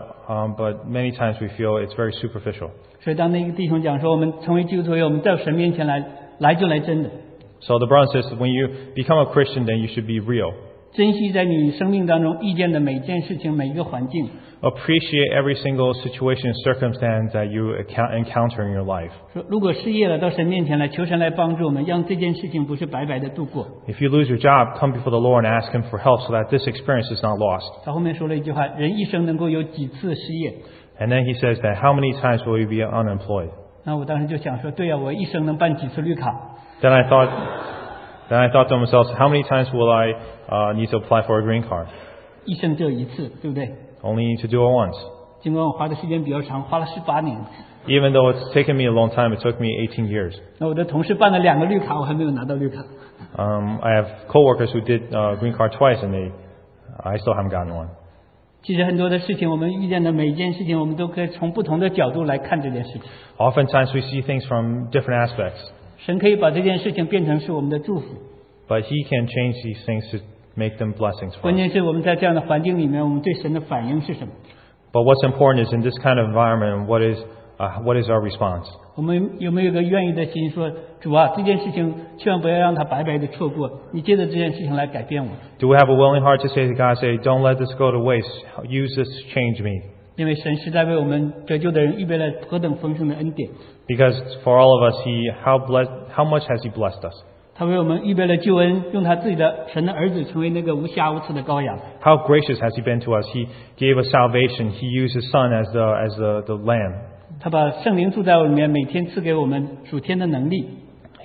[SPEAKER 1] but many times we feel it's very superficial.
[SPEAKER 2] 所以当那个弟兄讲说，我们成为基督徒以后，我们在神面前来就来真的。
[SPEAKER 1] So the brother says, when you become a Christian, then you should be real.
[SPEAKER 2] 珍惜在你生命当中遇见的每一件事情、每一个环境。
[SPEAKER 1] Appreciate every single situation, circumstance that you encounter in your life.
[SPEAKER 2] 说如果失业了，到神面前来，求神来帮助我们，让这件事情不是白白的度过。
[SPEAKER 1] If you lose your job, come before the Lord and ask Him for help so that this experience is not lost.
[SPEAKER 2] 他后面说了一句话：人一生能够有几次失业？
[SPEAKER 1] And then He says that how many times will you be unemployed?
[SPEAKER 2] 那我当时就想说，对呀，我一生能办几次绿卡？
[SPEAKER 1] Then I thought to myself, how many times will I need to apply for a green card?
[SPEAKER 2] 一生只有一次，对不对？
[SPEAKER 1] Only need to do it once.
[SPEAKER 2] 尽管我花的时间比较长，花了18年。
[SPEAKER 1] Even though it's taken me a long time, it took me 18 years.
[SPEAKER 2] 那我的同事办了2个绿卡，我还没有拿到绿卡。
[SPEAKER 1] I have coworkers who did green card twice, and I still haven't gotten one.
[SPEAKER 2] 其实很多的事情，我们遇见的每一件事情，我们都可以从不同的角度来看这件事情。
[SPEAKER 1] Oftentimes we see things from different aspects,
[SPEAKER 2] 神可以把这件事情变成是我们的祝福。
[SPEAKER 1] but He can change these things to make them blessings for
[SPEAKER 2] 关
[SPEAKER 1] us.
[SPEAKER 2] 键是我们在这样的环境里面，我们对神的反应是什么？
[SPEAKER 1] But what's important is in this kind of environment, what is our response?
[SPEAKER 2] 我们有没有一个愿意的心说，主啊，这件事情千万不要让它白白的错过，你借着这件事情来改变我。
[SPEAKER 1] Do we have a willing heart to say to God, don't let this go to waste. Use this to change me.
[SPEAKER 2] 因为神实在为我们得救的人预备了何等丰盛的恩典，
[SPEAKER 1] Because for all of us, how much has He blessed us?
[SPEAKER 2] 他为我们预备了救恩，用他自己的神的儿子成为那个无瑕无疵的羔羊。
[SPEAKER 1] How gracious has He been to us? He gave us salvation. He used His Son as the Lamb.
[SPEAKER 2] 他把圣灵住在我里面，每天赐给我们属天的能力。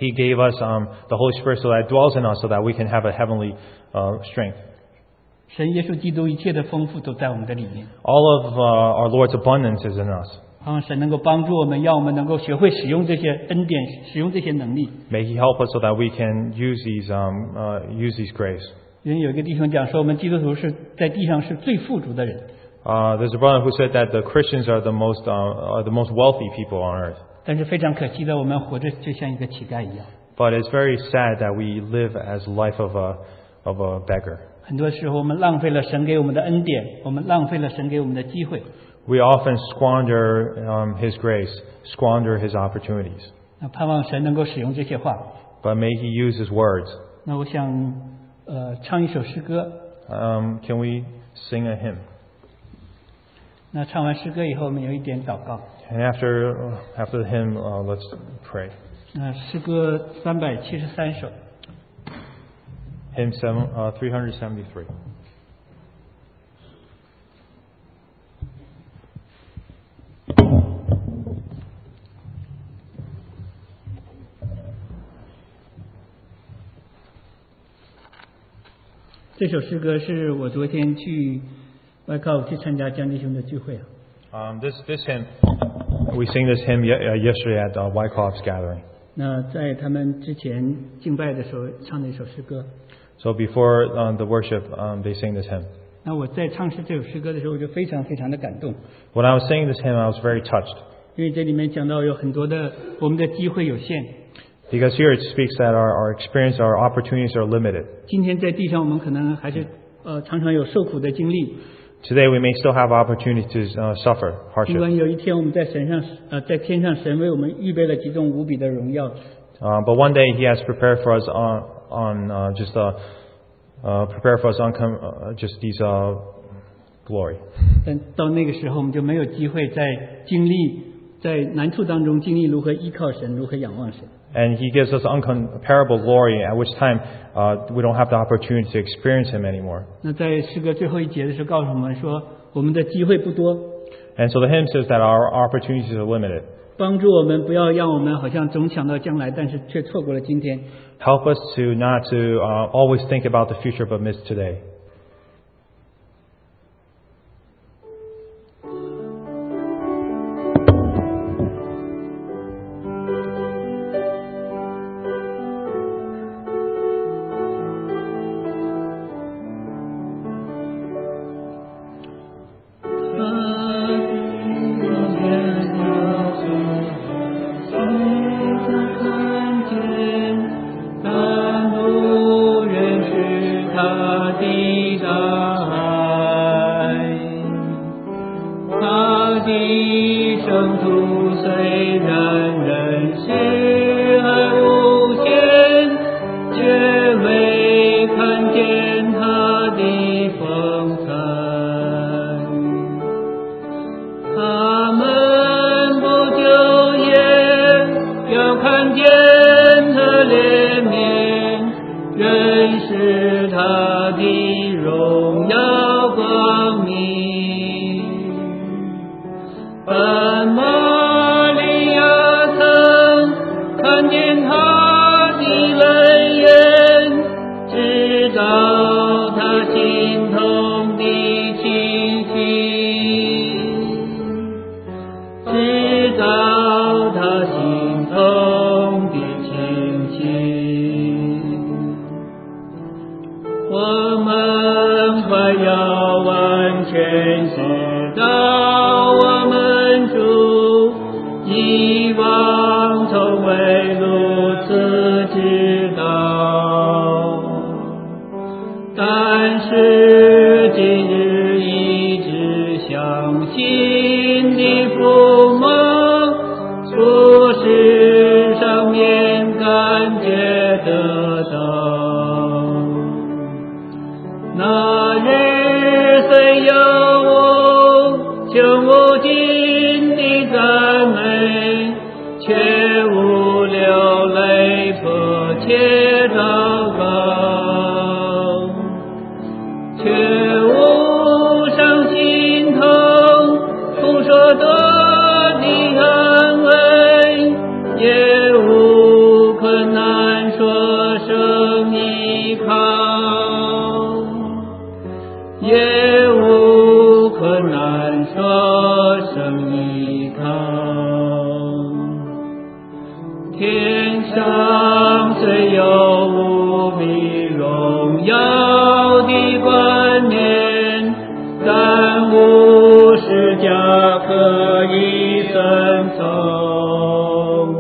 [SPEAKER 1] He gave us the Holy Spirit so that it dwells in us so that we can have a heavenly strength.
[SPEAKER 2] 神耶稣基督一切的丰富都在我们的里面。
[SPEAKER 1] All of our Lord's abundance is in us.
[SPEAKER 2] 盼望神能够帮助我们，让我们能够学会使用这些恩典，使用这些能力。
[SPEAKER 1] May He help us so that we can use these grace.
[SPEAKER 2] 因为有一个弟兄讲说，我们基督徒是在地上是最富足的人。
[SPEAKER 1] There's a brother who said that the Christians are the most wealthy people on earth.
[SPEAKER 2] 但是非常可惜的，我们活着就像一个乞丐一样。
[SPEAKER 1] But it's very sad that we live as life of a beggar.
[SPEAKER 2] 很多时候我们浪费了神给我们的恩典，我们浪费了神给我们的机会。
[SPEAKER 1] We often squander His grace, squander His opportunities.
[SPEAKER 2] 那盼望神能够使用这些话。
[SPEAKER 1] But may He use His words.
[SPEAKER 2] 那我想唱一首诗歌。
[SPEAKER 1] Can we sing a hymn?
[SPEAKER 2] 那唱完诗歌以后，我们有一点祷告。
[SPEAKER 1] And after the hymn, let's pray.
[SPEAKER 2] 那诗歌373首。
[SPEAKER 1] Hymn 373.
[SPEAKER 2] 这首诗歌是我昨天去外靠去参加江弟兄的聚会。
[SPEAKER 1] This hymn, we sing this hymn yesterday at Wyckoff's gathering.
[SPEAKER 2] 那在他们之前敬拜的时候唱的一首诗歌。
[SPEAKER 1] So before the worship, they sing this hymn.
[SPEAKER 2] 那我在唱这首诗歌的时候，我就非常非常的感动。
[SPEAKER 1] When I was singing this hymn, I was very touched.
[SPEAKER 2] 因为这里面讲到有很多的我们的机会有限。
[SPEAKER 1] Because here it speaks that our experience, our opportunities are limited.
[SPEAKER 2] 今天在地上，我们可能还是常常有受苦的经历。
[SPEAKER 1] Today we may still have opportunity to suffer
[SPEAKER 2] 尽
[SPEAKER 1] hardship.
[SPEAKER 2] 管有一天我们在在天上，神为我们预备了几种无比的荣耀。
[SPEAKER 1] But one day He has prepared for us just these glory.
[SPEAKER 2] 但到那个时候，我们就没有机会在难处当中经历如何依靠神，如何仰望神。
[SPEAKER 1] And He gives us uncomparable glory, at which time we don't have the opportunity to experience Him anymore.
[SPEAKER 2] 那在诗歌最后一节的时候，告诉我们说，我们的机会不多。
[SPEAKER 1] And so the hymn says that our opportunities are limited.
[SPEAKER 2] 帮助我们不要让我们好像总想到将来，但是却错过了今天。
[SPEAKER 1] Help us to not to always think about the future, but miss today.
[SPEAKER 2] 也无困难说声依靠。天上虽有无比荣耀的冠冕，但无十架可以顺从。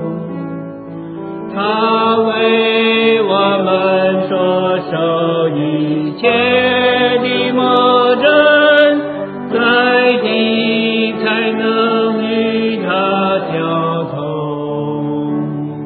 [SPEAKER 2] 他为我们所受一切的魔症，在地才能与他交通。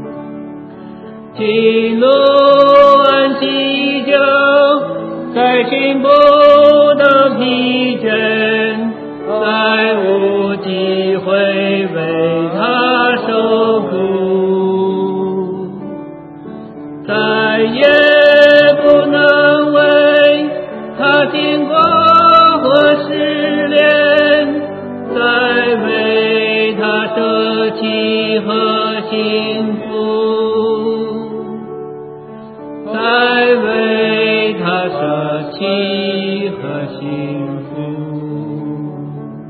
[SPEAKER 2] 进入安息酒，在寻不到疲倦，再无机会为他受苦，再也不能为他经过或失恋，再为他舍弃和幸福，再为他舍弃和幸福，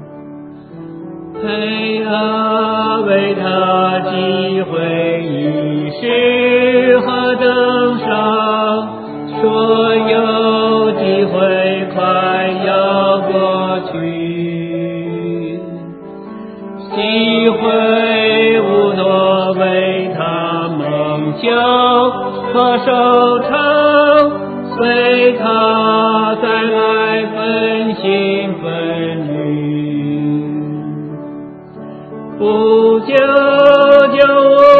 [SPEAKER 2] 配合为他机会已是何等少，所有机会快要过去，机会无多为他梦想和收场，随他再来分心分虑，不久就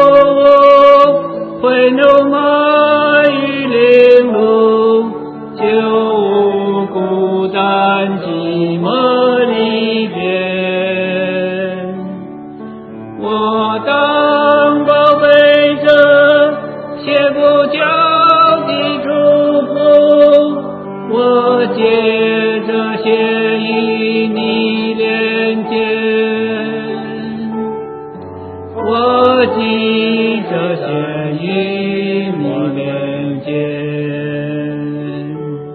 [SPEAKER 2] 会怒马与领路，就无孤单寂寞离别。我当宝贝着切不交的祝福，我借着血与你连接，我记着血与你连接。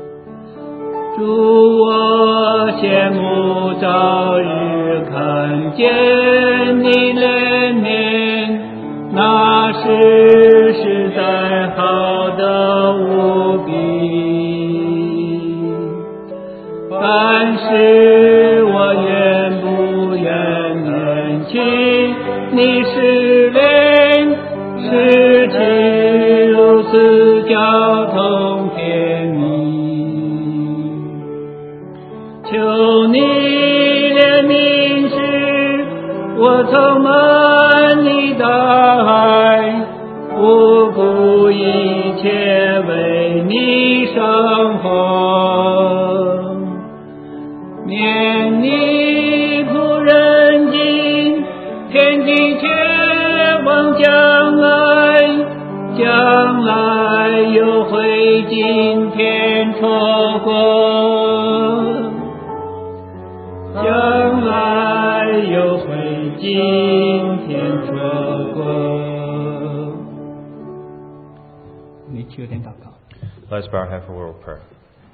[SPEAKER 2] 主，我羡慕早日看见你怜悯，那时实在好得无比。但是我愿不愿念起你失恋，失去如此交通甜蜜。求你怜悯时，我充满你的爱，不顾一切为你生活。念你仆人经天地，却望将来又会今天错过，将来又会今天错过。你去有点祷告。
[SPEAKER 1] Let's bow our head for a word of prayer.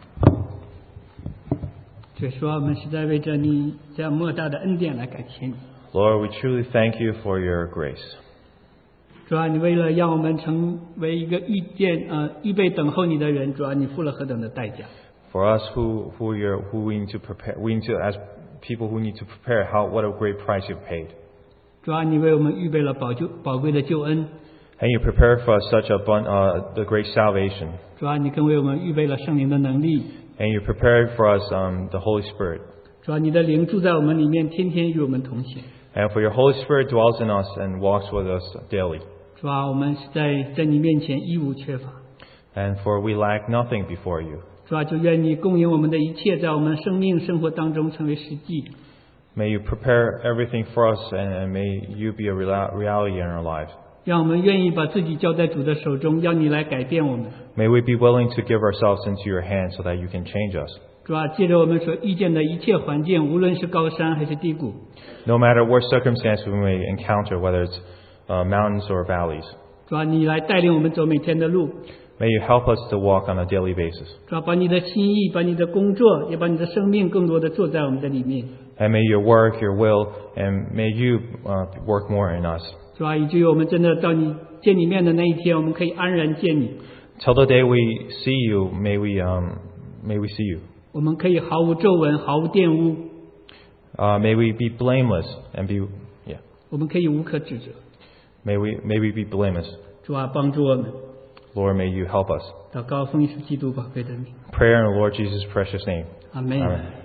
[SPEAKER 2] 主说，我们实在为着你这样莫大的恩典来感谢你。
[SPEAKER 1] Lord, we truly thank you for your grace.
[SPEAKER 2] 主啊，你为了让我们成为一个预备等候你的人，主啊，你付了何等的代价。
[SPEAKER 1] For us who we need to prepare, we need to, as people who need to prepare, what a great price you've paid.
[SPEAKER 2] 主啊，你为我们预备了宝贵的救恩。
[SPEAKER 1] And you prepared for us such the great salvation.
[SPEAKER 2] 主啊，你更为我们预备了圣灵的能力。
[SPEAKER 1] And you prepared for us the Holy Spirit.
[SPEAKER 2] 主啊，你的灵住在我们里面，天天与我们同行。
[SPEAKER 1] And for your Holy Spirit dwells in us and walks with us daily.
[SPEAKER 2] 主啊，我们实在你面前一无缺乏。
[SPEAKER 1] And for we lack nothing before you.
[SPEAKER 2] 主啊，就愿你供应我们的一切，在我们生活当中成为实际。
[SPEAKER 1] May you prepare everything for us, and may you be a reality in our lives.
[SPEAKER 2] 让我们愿意把自己交在主的手中，让你来改变我们。
[SPEAKER 1] May we be willing to give ourselves into your hands so that you can change us.
[SPEAKER 2] 主啊，借着我们所遇见的一切环境，无论是高山还是低谷，
[SPEAKER 1] No matter what circumstance we may encounter, whether it's mountains or valleys.
[SPEAKER 2] 主啊，你来带领我们走每天的路。
[SPEAKER 1] May you help us to walk on a daily basis.
[SPEAKER 2] 主啊，把你的心意，把你的工作，也把你的生命更多的做在我们的里面。
[SPEAKER 1] And may your work, your will, and may you work more in us.
[SPEAKER 2] 主啊，以至于我们真的到你见你面的那一天，我们可以安然见你。
[SPEAKER 1] Till the day we see you, may we see you.
[SPEAKER 2] 我们可以毫无皱纹，毫无玷污。
[SPEAKER 1] May we be blameless and be, yeah.
[SPEAKER 2] 我们可以无可指责。
[SPEAKER 1] May we be blameless.
[SPEAKER 2] 主啊，帮助我们。
[SPEAKER 1] Lord, may you help us.
[SPEAKER 2] 祷告奉耶稣基督宝贵的名。
[SPEAKER 1] Prayer in the Lord Jesus' precious name.
[SPEAKER 2] Amen.
[SPEAKER 1] Amen.